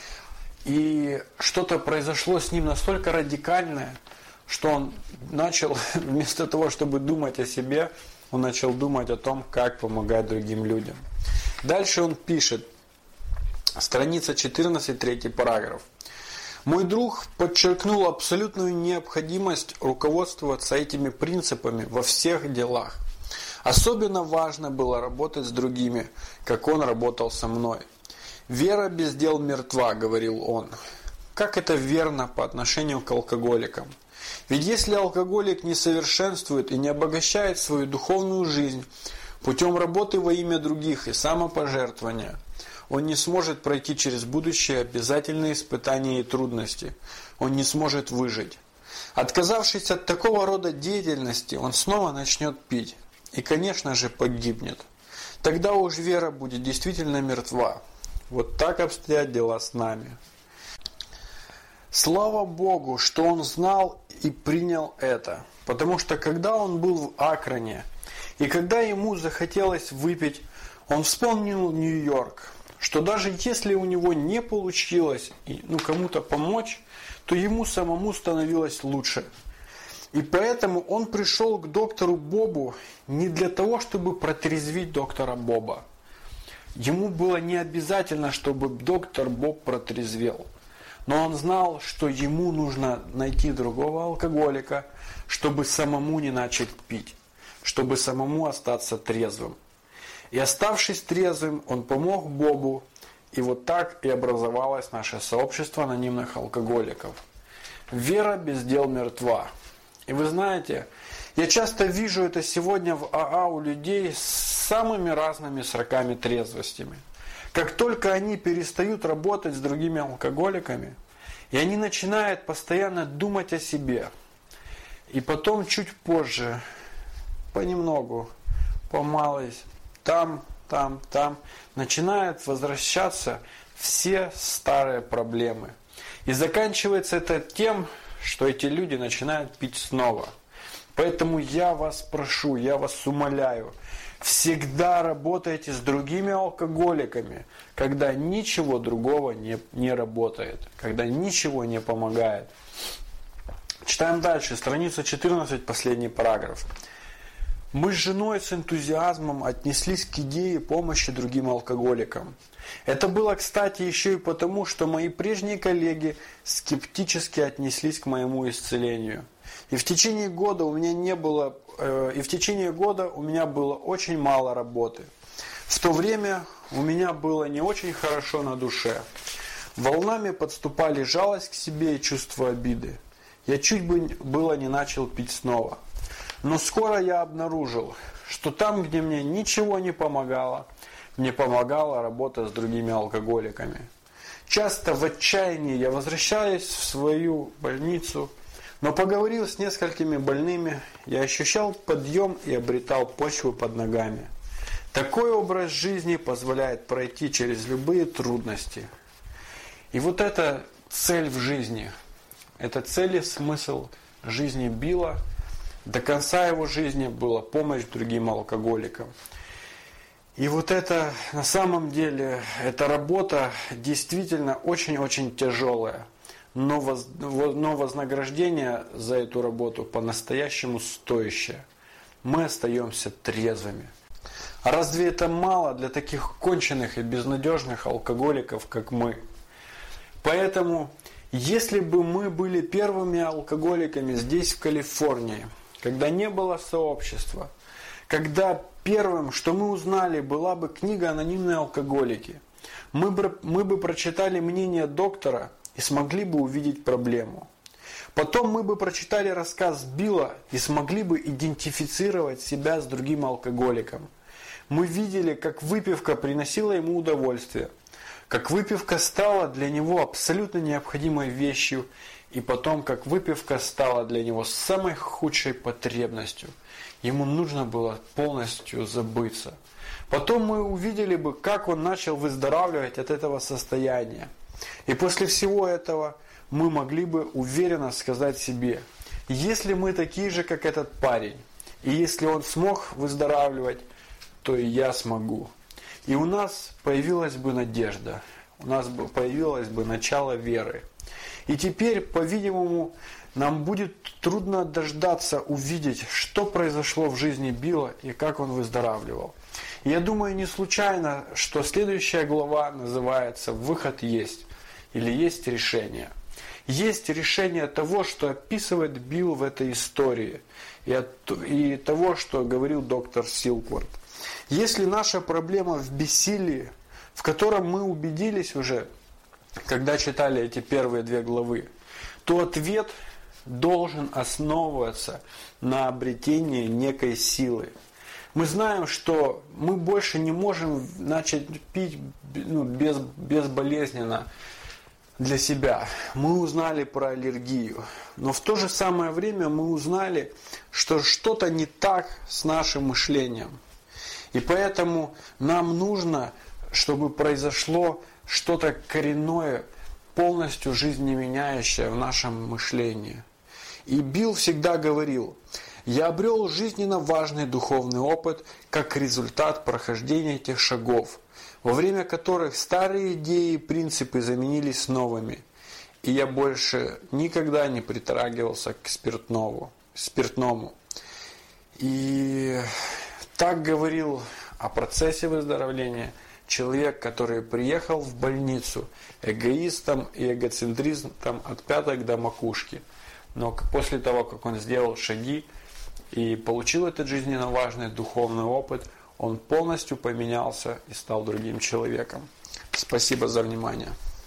И что-то произошло с ним настолько радикальное, что он начал, вместо того, чтобы думать о себе, он начал думать о том, как помогать другим людям. Дальше он пишет, страница четырнадцать, третий параграф. «Мой друг подчеркнул абсолютную необходимость руководствоваться этими принципами во всех делах. Особенно важно было работать с другими, как он работал со мной. «Вера без дел мертва», — говорил он. Как это верно по отношению к алкоголикам? Ведь если алкоголик не совершенствует и не обогащает свою духовную жизнь путем работы во имя других и самопожертвования, он не сможет пройти через будущее обязательные испытания и трудности. Он не сможет выжить. Отказавшись от такого рода деятельности, он снова начнет пить. И, конечно же, погибнет. Тогда уж вера будет действительно мертва. Вот так обстоят дела с нами. Слава Богу, что он знал и принял это. Потому что когда он был в Акроне, и когда ему захотелось выпить, он вспомнил Нью-Йорк, что даже если у него не получилось ну, кому-то помочь, то ему самому становилось лучше. И поэтому он пришел к доктору Бобу не для того, чтобы протрезвить доктора Боба. Ему было не обязательно, чтобы доктор Боб протрезвел. Но он знал, что ему нужно найти другого алкоголика, чтобы самому не начать пить, чтобы самому остаться трезвым. И оставшись трезвым, он помог Бобу, и вот так и образовалось наше сообщество анонимных алкоголиков. Вера без дел мертва. И вы знаете, я часто вижу это сегодня в АА у людей с самыми разными сроками трезвостями. Как только они перестают работать с другими алкоголиками, и они начинают постоянно думать о себе, и потом чуть позже, понемногу, помалость, там, там, там, начинают возвращаться все старые проблемы. И заканчивается это тем, что эти люди начинают пить снова. Поэтому я вас прошу, я вас умоляю, всегда работайте с другими алкоголиками, когда ничего другого не, не работает, когда ничего не помогает. Читаем дальше, страница четырнадцать, последний параграф. Мы с женой с энтузиазмом отнеслись к идее помощи другим алкоголикам. Это было, кстати, еще и потому, что мои прежние коллеги скептически отнеслись к моему исцелению. И в течение года у меня не было, э, и в течение года у меня было очень мало работы. В то время у меня было не очень хорошо на душе. Волнами подступали жалость к себе и чувство обиды. Я чуть бы было не начал пить снова. Но скоро я обнаружил, что там, где мне ничего не помогало, мне помогала работа с другими алкоголиками. Часто в отчаянии я возвращаюсь в свою больницу, Но поговорив с несколькими больными, я ощущал подъем и обретал почву под ногами. Такой образ жизни позволяет пройти через любые трудности. И вот эта цель в жизни, это цель и смысл жизни Билла. До конца его жизни была помощь другим алкоголикам. И вот это, на самом деле, эта работа действительно очень-очень тяжелая. Но, воз, но вознаграждение за эту работу по-настоящему стоящее. Мы остаемся трезвыми. А разве это мало для таких конченых и безнадежных алкоголиков, как мы? Поэтому, если бы мы были первыми алкоголиками здесь, в Калифорнии, когда не было сообщества, когда первым, что мы узнали, была бы книга «Анонимные алкоголики», мы бы, мы бы прочитали мнение доктора и смогли бы увидеть проблему. Потом мы бы прочитали рассказ Билла и смогли бы идентифицировать себя с другим алкоголиком. Мы видели, как выпивка приносила ему удовольствие, как выпивка стала для него абсолютно необходимой вещью, и потом, как выпивка стала для него самой худшей потребностью. Ему нужно было полностью забыться. Потом мы увидели бы, как он начал выздоравливать от этого состояния. И после всего этого мы могли бы уверенно сказать себе, если мы такие же, как этот парень, и если он смог выздоравливать, то и я смогу. И у нас появилась бы надежда, у нас бы появилось бы начало веры. И теперь, по-видимому, нам будет трудно дождаться увидеть, что произошло в жизни Билла и как он выздоравливал. И я думаю, не случайно, что следующая глава называется «Выход есть» или «Есть решение». Есть решение того, что описывает Билл в этой истории, и, от, и того, что говорил доктор Силкворт. Если наша проблема в бессилии, в котором мы убедились уже, когда читали эти первые две главы, то ответ должен основываться на обретении некой силы. Мы знаем, что мы больше не можем начать пить ну, без, безболезненно для себя. Мы узнали про аллергию, но в то же самое время мы узнали, что что-то не так с нашим мышлением. И поэтому нам нужно, чтобы произошло что-то коренное, полностью жизнеменяющее в нашем мышлении. И Билл всегда говорил: «Я обрел жизненно важный духовный опыт как результат прохождения этих шагов, во время которых старые идеи и принципы заменились новыми, и я больше никогда не притрагивался к спиртному». спиртному. И так говорил о процессе выздоровления человек, который приехал в больницу эгоистом и эгоцентризмом от пяток до макушки. Но после того, как он сделал шаги и получил этот жизненно важный духовный опыт, он полностью поменялся и стал другим человеком. Спасибо за внимание.